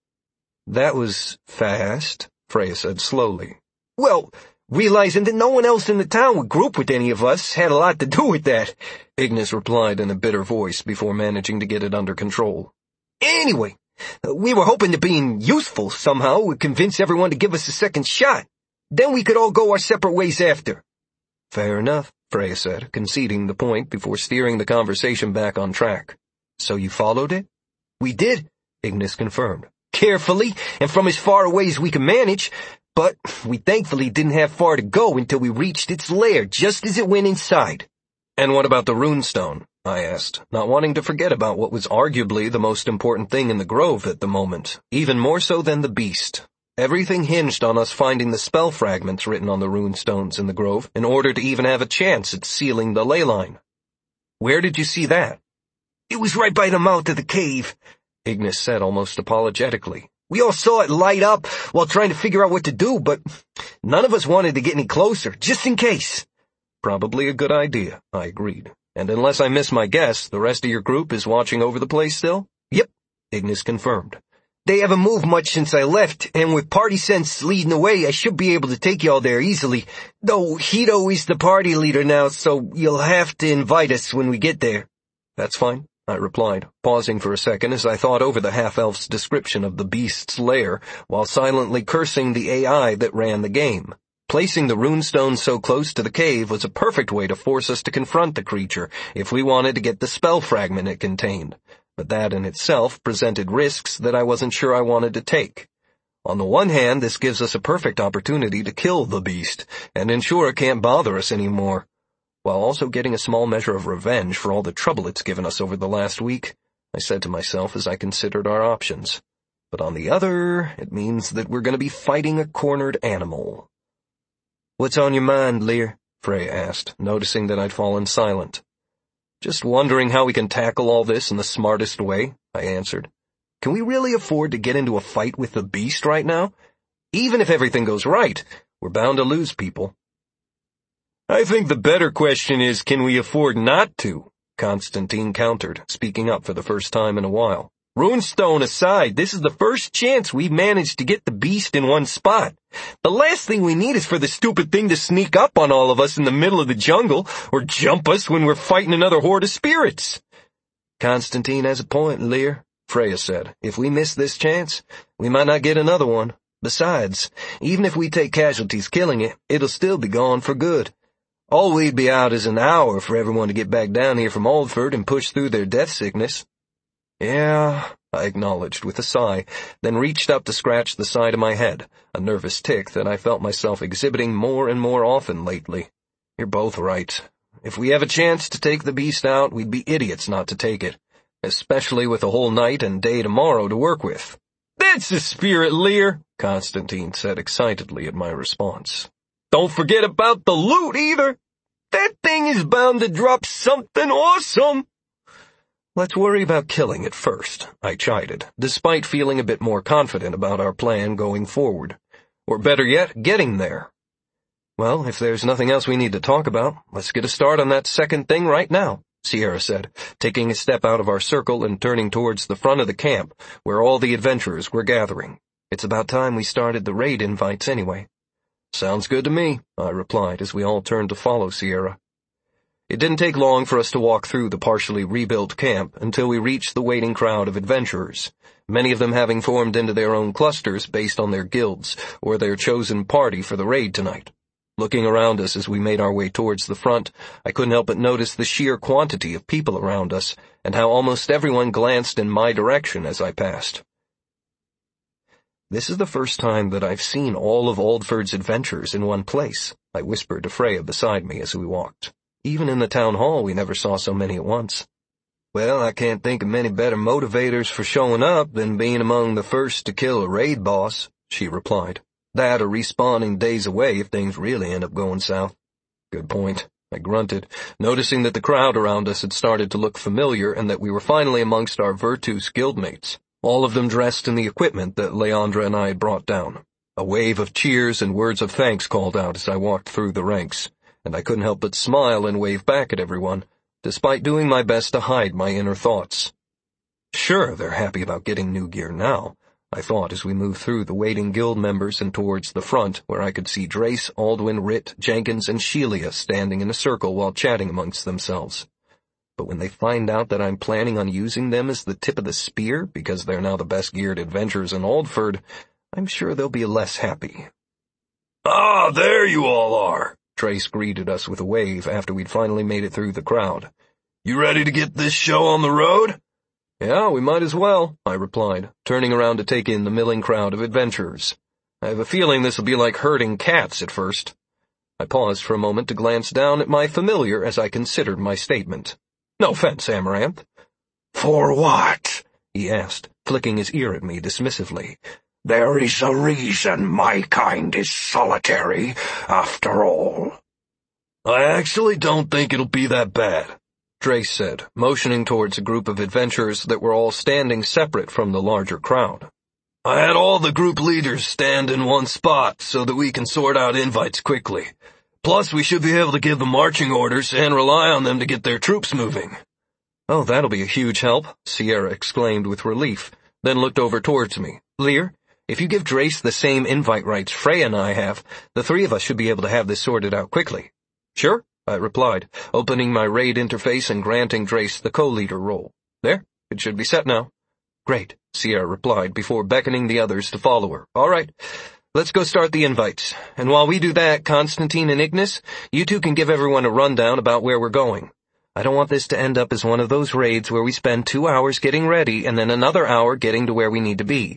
That was fast, Freya said slowly. Well, realizing that no one else in the town would group with any of us had a lot to do with that, Ignis replied in a bitter voice before managing to get it under control. Anyway, we were hoping that being useful somehow would convince everyone to give us a second shot. Then we could all go our separate ways after. Fair enough, Freya said, conceding the point before steering the conversation back on track. So you followed it? We did, Ignis confirmed. Carefully, and from as far away as we could manage, but we thankfully didn't have far to go until we reached its lair just as it went inside. And what about the runestone? I asked, not wanting to forget about what was arguably the most important thing in the grove at the moment, even more so than the beast. Everything hinged on us finding the spell fragments written on the runestones in the grove in order to even have a chance at sealing the ley line. Where did you see that? It was right by the mouth of the cave, Ignis said almost apologetically. We all saw it light up while trying to figure out what to do, but none of us wanted to get any closer, just in case. Probably a good idea, I agreed. And unless I miss my guess, the rest of your group is watching over the place still? Yep, Ignis confirmed. They haven't moved much since I left, and with party sense leading the way, I should be able to take y'all there easily. Though Hito is the party leader now, so you'll have to invite us when we get there. That's fine, I replied, pausing for a second as I thought over the half-elf's description of the beast's lair, while silently cursing the AI that ran the game. Placing the runestone so close to the cave was a perfect way to force us to confront the creature if we wanted to get the spell fragment it contained. But that in itself presented risks that I wasn't sure I wanted to take. On the one hand, this gives us a perfect opportunity to kill the beast and ensure it can't bother us anymore, while also getting a small measure of revenge for all the trouble it's given us over the last week, I said to myself as I considered our options. But on the other, it means that we're going to be fighting a cornered animal. What's on your mind, Lear? Freya asked, noticing that I'd fallen silent. Just wondering how we can tackle all this in the smartest way, I answered. Can we really afford to get into a fight with the beast right now? Even if everything goes right, we're bound to lose people. I think the better question is, can we afford not to? Constantine countered, speaking up for the first time in a while. Runestone aside, this is the first chance we've managed to get the beast in one spot. The last thing we need is for the stupid thing to sneak up on all of us in the middle of the jungle, or jump us when we're fighting another horde of spirits. Constantine has a point, Lear, Freya said. If we miss this chance, we might not get another one. Besides, even if we take casualties killing it, it'll still be gone for good. All we'd be out is an hour for everyone to get back down here from Aldford and push through their death sickness. Yeah, I acknowledged with a sigh, then reached up to scratch the side of my head, a nervous tic that I felt myself exhibiting more and more often lately. You're both right. If we have a chance to take the beast out, we'd be idiots not to take it. especially with a whole night and day tomorrow to work with. That's the spirit, Lear, Constantine said excitedly at my response. Don't forget about the loot either. That thing is bound to drop something awesome. Let's worry about killing it first, I chided, despite feeling a bit more confident about our plan going forward. Or better yet, getting there. Well, if there's nothing else we need to talk about, let's get a start on that second thing right now, Sierra said, taking a step out of our circle and turning towards the front of the camp, where all the adventurers were gathering. It's about time we started the raid invites anyway. Sounds good to me, I replied as we all turned to follow Sierra. It didn't take long for us to walk through the partially rebuilt camp until we reached the waiting crowd of adventurers, many of them having formed into their own clusters based on their guilds or their chosen party for the raid tonight. Looking around us as we made our way towards the front, I couldn't help but notice the sheer quantity of people around us and how almost everyone glanced in my direction as I passed. This is the first time that I've seen all of Aldford's adventures in one place, I whispered to Freya beside me as we walked. Even in the town hall we never saw so many at once. Well, I can't think of many better motivators for showing up than being among the first to kill a raid boss, she replied. That or respawning days away if things really end up going south. Good point, I grunted, noticing that the crowd around us had started to look familiar and that we were finally amongst our Virtus guildmates, all of them dressed in the equipment that Leandra and I had brought down. A wave of cheers and words of thanks called out as I walked through the ranks, and I couldn't help but smile and wave back at everyone, despite doing my best to hide my inner thoughts. Sure, they're happy about getting new gear now, I thought as we moved through the waiting guild members and towards the front, where I could see Drace, Aldwin, Rit, Jenkins, and Shelia standing in a circle while chatting amongst themselves. But when they find out that I'm planning on using them as the tip of the spear because they're now the best-geared adventurers in Aldford, I'm sure they'll be less happy. Ah, there you all are, Drace greeted us with a wave after we'd finally made it through the crowd. You ready to get this show on the road? Yeah, we might as well, I replied, turning around to take in the milling crowd of adventurers. I have a feeling this will be like herding cats at first. I paused for a moment to glance down at my familiar as I considered my statement. No offense, Amaranth. For what? He asked, flicking his ear at me dismissively. There is a reason my kind is solitary, after all. I actually don't think it'll be that bad, Drace said, motioning towards a group of adventurers that were all standing separate from the larger crowd. I had all the group leaders stand in one spot so that we can sort out invites quickly. Plus, we should be able to give the marching orders and rely on them to get their troops moving. Oh, that'll be a huge help, Sierra exclaimed with relief, then looked over towards me. Lear, if you give Drace the same invite rights Freya and I have, the three of us should be able to have this sorted out quickly. Sure, I replied, opening my raid interface and granting Drace the co-leader role. There, it should be set now. Great, Sierra replied before beckoning the others to follow her. All right, let's go start the invites. And while we do that, Constantine and Ignis, you two can give everyone a rundown about where we're going. I don't want this to end up as one of those raids where we spend 2 hours getting ready and then another hour getting to where we need to be.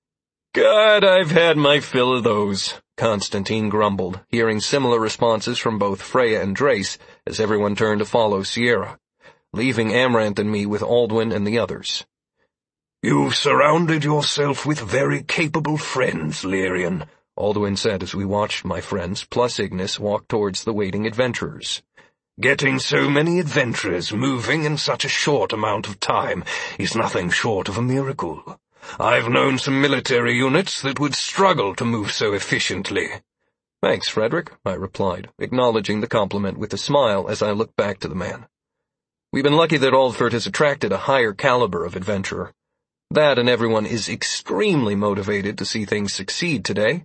God, I've had my fill of those, Constantine grumbled, hearing similar responses from both Freya and Drace as everyone turned to follow Sierra, leaving Amaranth and me with Aldwin and the others. You've surrounded yourself with very capable friends, Lyrian, Aldwin said as we watched my friends, plus Ignis, walk towards the waiting adventurers. Getting so many adventurers moving in such a short amount of time is nothing short of a miracle. I've known some military units that would struggle to move so efficiently. Thanks, Frederick, I replied, acknowledging the compliment with a smile as I looked back to the man. We've been lucky that Aldford has attracted a higher caliber of adventurer. That and everyone is extremely motivated to see things succeed today.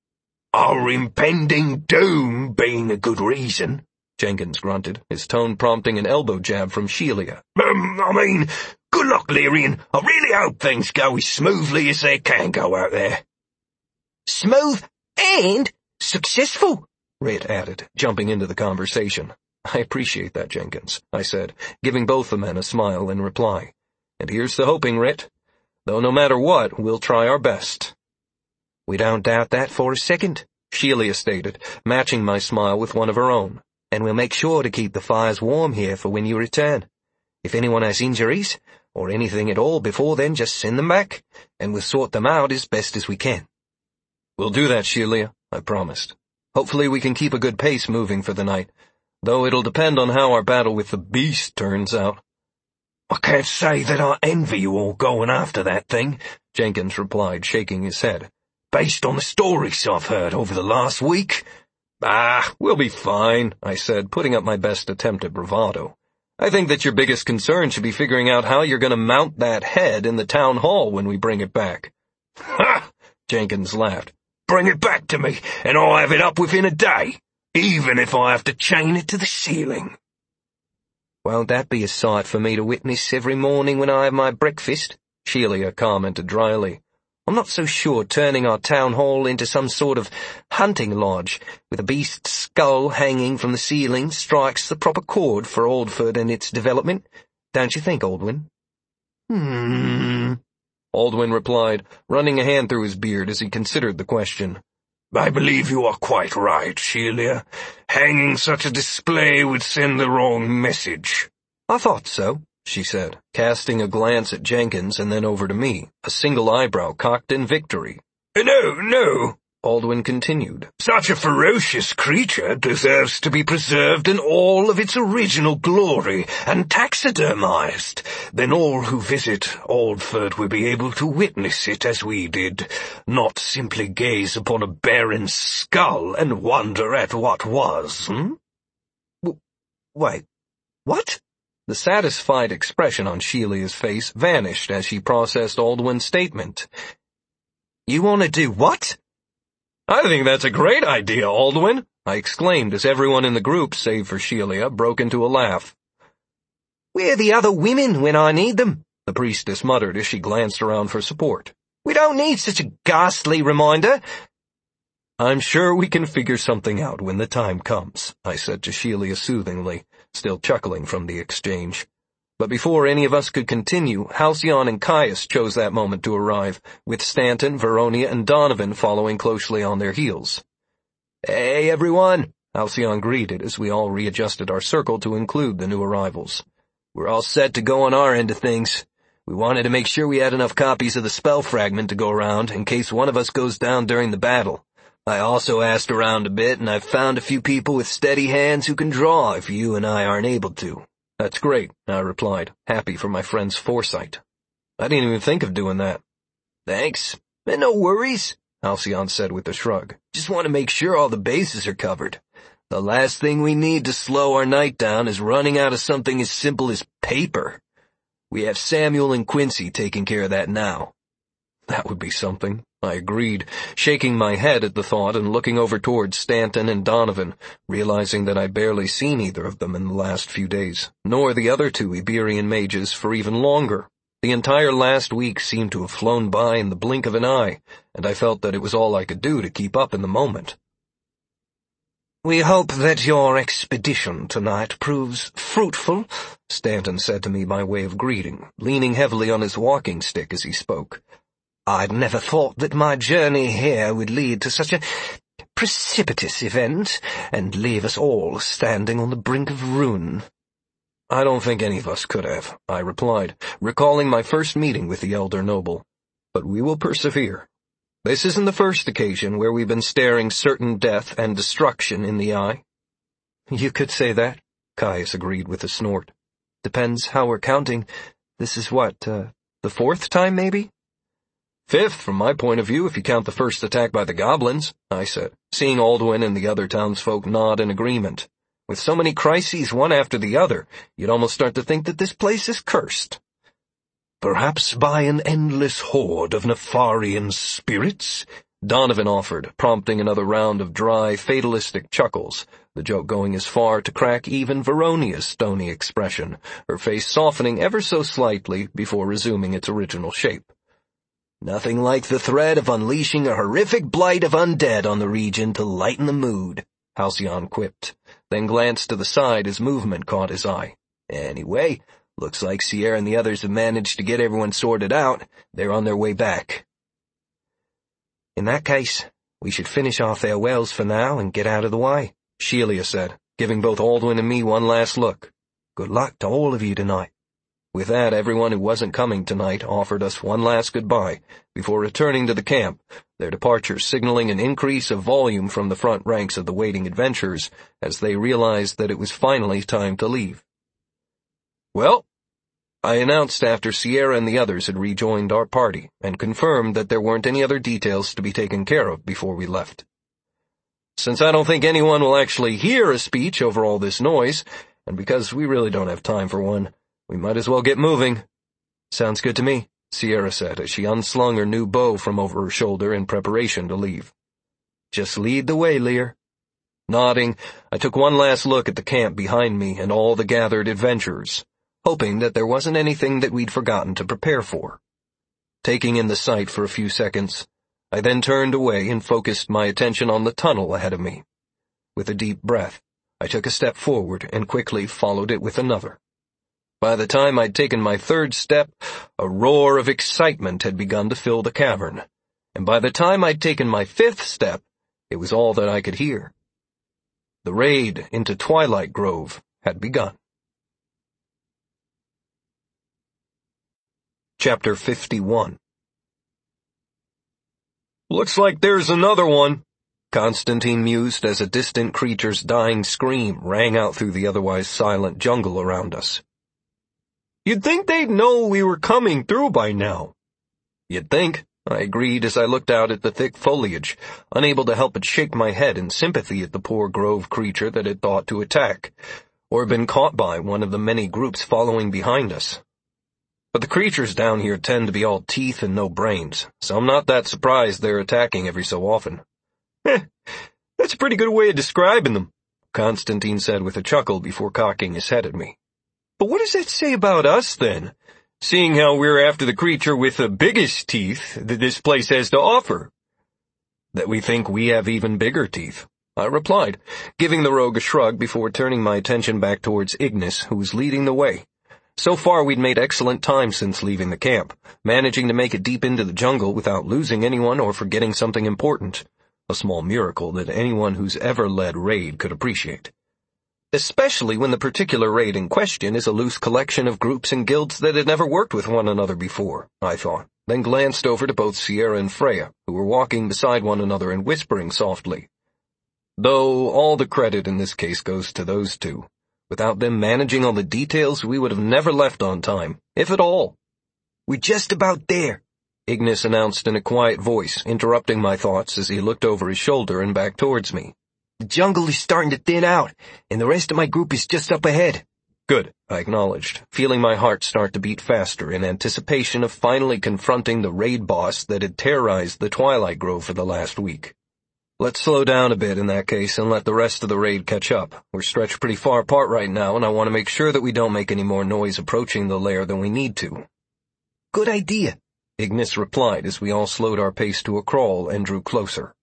Our impending doom being a good reason, Jenkins grunted, his tone prompting an elbow jab from Shelia. Good luck, Lyrian. I really hope things go as smoothly as they can go out there. Smooth and successful, Rit added, jumping into the conversation. I appreciate that, Jenkins, I said, giving both the men a smile in reply. And here's the hoping, Rit. Though no matter what, we'll try our best. We don't doubt that for a second, Shelia stated, matching my smile with one of her own. And we'll make sure to keep the fires warm here for when you return. If anyone has injuries, or anything at all before then, just send them back, and we'll sort them out as best as we can." "We'll do that, Shelia," I promised. "Hopefully we can keep a good pace moving for the night, though it'll depend on how our battle with the beast turns out." "I can't say that I envy you all going after that thing," Jenkins replied, shaking his head. "Based on the stories I've heard over the last week." We'll be fine," I said, putting up my best attempt at bravado. "I think that your biggest concern should be figuring out how you're going to mount that head in the town hall when we bring it back." "Ha!" Jenkins laughed. "Bring it back to me, and I'll have it up within a day, even if I have to chain it to the ceiling." "Won't that be a sight for me to witness every morning when I have my breakfast?" Shelia commented dryly. "I'm not so sure turning our town hall into some sort of hunting lodge, with a beast's skull hanging from the ceiling, strikes the proper chord for Aldford and its development. Don't you think, Aldwin?" Aldwin replied, running a hand through his beard as he considered the question. "I believe you are quite right, Shelia. Hanging such a display would send the wrong message." "I thought so," she said, casting a glance at Jenkins and then over to me, a single eyebrow cocked in victory. No, Aldwin continued. "Such a ferocious creature deserves to be preserved in all of its original glory and taxidermized. Then all who visit Aldford will be able to witness it as we did, not simply gaze upon a barren skull and wonder at what was, Wait, what?" The satisfied expression on Shelia's face vanished as she processed Aldwin's statement. "You want to do what?" "I think that's a great idea, Aldwin," I exclaimed as everyone in the group, save for Shelia, broke into a laugh. "Where are the other women when I need them?" the priestess muttered as she glanced around for support. "We don't need such a ghastly reminder." "I'm sure we can figure something out when the time comes," I said to Shelia soothingly, still chuckling from the exchange. But before any of us could continue, Halcyon and Caius chose that moment to arrive, with Stanton, Veronia, and Donovan following closely on their heels. "Hey, everyone," Halcyon greeted as we all readjusted our circle to include the new arrivals. "We're all set to go on our end of things. We wanted to make sure we had enough copies of the spell fragment to go around in case one of us goes down during the battle. I also asked around a bit, and I've found a few people with steady hands who can draw if you and I aren't able to." "That's great," I replied, happy for my friend's foresight. "I didn't even think of doing that." "Thanks. No worries," Halcyon said with a shrug. "Just want to make sure all the bases are covered. The last thing we need to slow our night down is running out of something as simple as paper. We have Samuel and Quincy taking care of that now." "That would be something," I agreed, shaking my head at the thought and looking over towards Stanton and Donovan, realizing that I'd barely seen either of them in the last few days, nor the other two Iberian mages for even longer. The entire last week seemed to have flown by in the blink of an eye, and I felt that it was all I could do to keep up in the moment. "We hope that your expedition tonight proves fruitful," Stanton said to me by way of greeting, leaning heavily on his walking stick as he spoke. "I'd never thought that my journey here would lead to such a precipitous event, and leave us all standing on the brink of ruin." "I don't think any of us could have," I replied, recalling my first meeting with the elder noble. "But we will persevere. This isn't the first occasion where we've been staring certain death and destruction in the eye." "You could say that," Caius agreed with a snort. "Depends how we're counting. This is what, the fourth time, maybe?" "Fifth, from my point of view, if you count the first attack by the goblins," I said, seeing Aldwin and the other townsfolk nod in agreement. "With so many crises one after the other, you'd almost start to think that this place is cursed." "Perhaps by an endless horde of Nefarian spirits?" Donovan offered, prompting another round of dry, fatalistic chuckles, the joke going as far to crack even Veronia's stony expression, her face softening ever so slightly before resuming its original shape. "Nothing like the threat of unleashing a horrific blight of undead on the region to lighten the mood," Halcyon quipped, then glanced to the side as movement caught his eye. "Anyway, looks like Sierra and the others have managed to get everyone sorted out. They're on their way back." "In that case, we should finish our farewells for now and get out of the way," Shelia said, giving both Aldwin and me one last look. "Good luck to all of you tonight." With that, everyone who wasn't coming tonight offered us one last goodbye before returning to the camp, their departure signaling an increase of volume from the front ranks of the waiting adventurers as they realized that it was finally time to leave. "Well," I announced after Sierra and the others had rejoined our party and confirmed that there weren't any other details to be taken care of before we left. "Since I don't think anyone will actually hear a speech over all this noise, and because we really don't have time for one, we might as well get moving." "Sounds good to me," Sierra said as she unslung her new bow from over her shoulder in preparation to leave. "Just lead the way, Lear." Nodding, I took one last look at the camp behind me and all the gathered adventurers, hoping that there wasn't anything that we'd forgotten to prepare for. Taking in the sight for a few seconds, I then turned away and focused my attention on the tunnel ahead of me. With a deep breath, I took a step forward and quickly followed it with another. By the time I'd taken my third step, a roar of excitement had begun to fill the cavern, and by the time I'd taken my fifth step, it was all that I could hear. The raid into Twilight Grove had begun. Chapter 51. "Looks like there's another one," Constantine mused as a distant creature's dying scream rang out through the otherwise silent jungle around us. "You'd think they'd know we were coming through by now." "You'd think," I agreed as I looked out at the thick foliage, unable to help but shake my head in sympathy at the poor grove creature that had thought to attack, or been caught by one of the many groups following behind us. But the creatures down here tend to be all teeth and no brains, so I'm not that surprised they're attacking every so often. That's a pretty good way of describing them," Constantine said with a chuckle before cocking his head at me. "But what does that say about us, then, seeing how we're after the creature with the biggest teeth that this place has to offer?" "That we think we have even bigger teeth," I replied, giving the rogue a shrug before turning my attention back towards Ignis, who was leading the way. So far we'd made excellent time since leaving the camp, managing to make it deep into the jungle without losing anyone or forgetting something important, a small miracle that anyone who's ever led raid could appreciate. Especially when the particular raid in question is a loose collection of groups and guilds that had never worked with one another before, I thought, then glanced over to both Sierra and Freya, who were walking beside one another and whispering softly. Though all the credit in this case goes to those two. Without them managing all the details, we would have never left on time, if at all. "We're just about there," Ignis announced in a quiet voice, interrupting my thoughts as he looked over his shoulder and back towards me. "The jungle is starting to thin out, and the rest of my group is just up ahead." "Good," I acknowledged, feeling my heart start to beat faster in anticipation of finally confronting the raid boss that had terrorized the Twilight Grove for the last week. "Let's slow down a bit in that case and let the rest of the raid catch up. We're stretched pretty far apart right now, and I want to make sure that we don't make any more noise approaching the lair than we need to." "Good idea," Ignis replied as we all slowed our pace to a crawl and drew closer.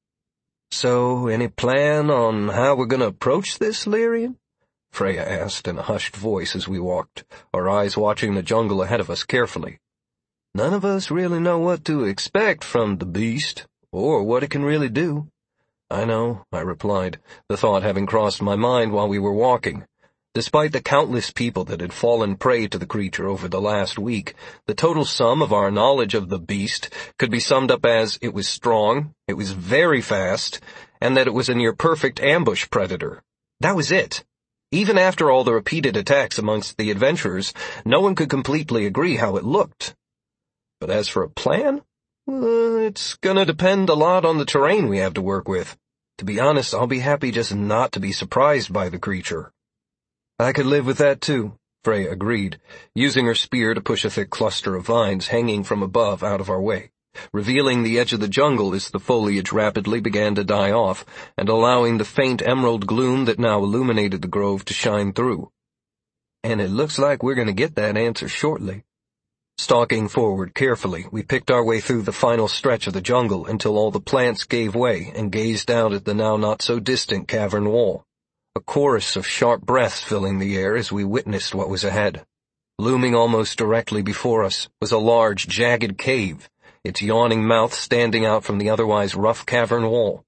"So, any plan on how we're going to approach this, Lyrian?" Freya asked in a hushed voice as we walked, our eyes watching the jungle ahead of us carefully. "None of us really know what to expect from the beast, or what it can really do." "I know," I replied, the thought having crossed my mind while we were walking. Despite the countless people that had fallen prey to the creature over the last week, the total sum of our knowledge of the beast could be summed up as it was strong, it was very fast, and that it was a near-perfect ambush predator. That was it. Even after all the repeated attacks amongst the adventurers, no one could completely agree how it looked. But as for a plan? It's gonna depend a lot on the terrain we have to work with. To be honest, I'll be happy just not to be surprised by the creature." "I could live with that too," Freya agreed, using her spear to push a thick cluster of vines hanging from above out of our way, revealing the edge of the jungle as the foliage rapidly began to die off and allowing the faint emerald gloom that now illuminated the grove to shine through. "And it looks like we're going to get that answer shortly." Stalking forward carefully, we picked our way through the final stretch of the jungle until all the plants gave way and gazed out at the now not-so-distant cavern wall, a chorus of sharp breaths filling the air as we witnessed what was ahead. Looming almost directly before us was a large, jagged cave, its yawning mouth standing out from the otherwise rough cavern wall.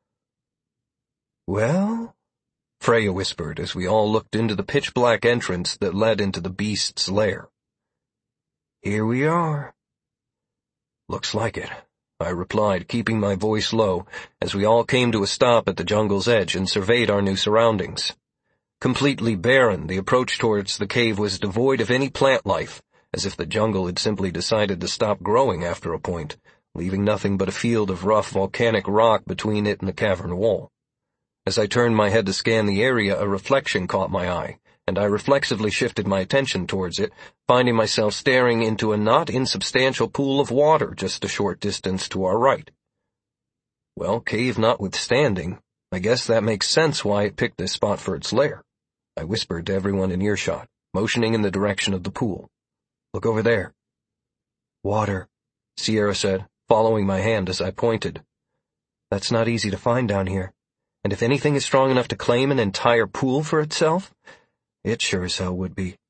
"Well?" Freya whispered as we all looked into the pitch-black entrance that led into the beast's lair. Here we are. Looks like it, I replied, keeping my voice low, as we all came to a stop at the jungle's edge and surveyed our new surroundings. Completely barren, the approach towards the cave was devoid of any plant life, as if the jungle had simply decided to stop growing after a point, leaving nothing but a field of rough volcanic rock between it and the cavern wall. As I turned my head to scan the area, a reflection caught my eye, and I reflexively shifted my attention towards it, finding myself staring into a not insubstantial pool of water just a short distance to our right. Well, cave notwithstanding, I guess that makes sense why it picked this spot for its lair. I whispered to everyone in earshot, motioning in the direction of the pool. Look over there. Water, Sierra said, following my hand as I pointed. That's not easy to find down here, and if anything is strong enough to claim an entire pool for itself, it sure as hell would be.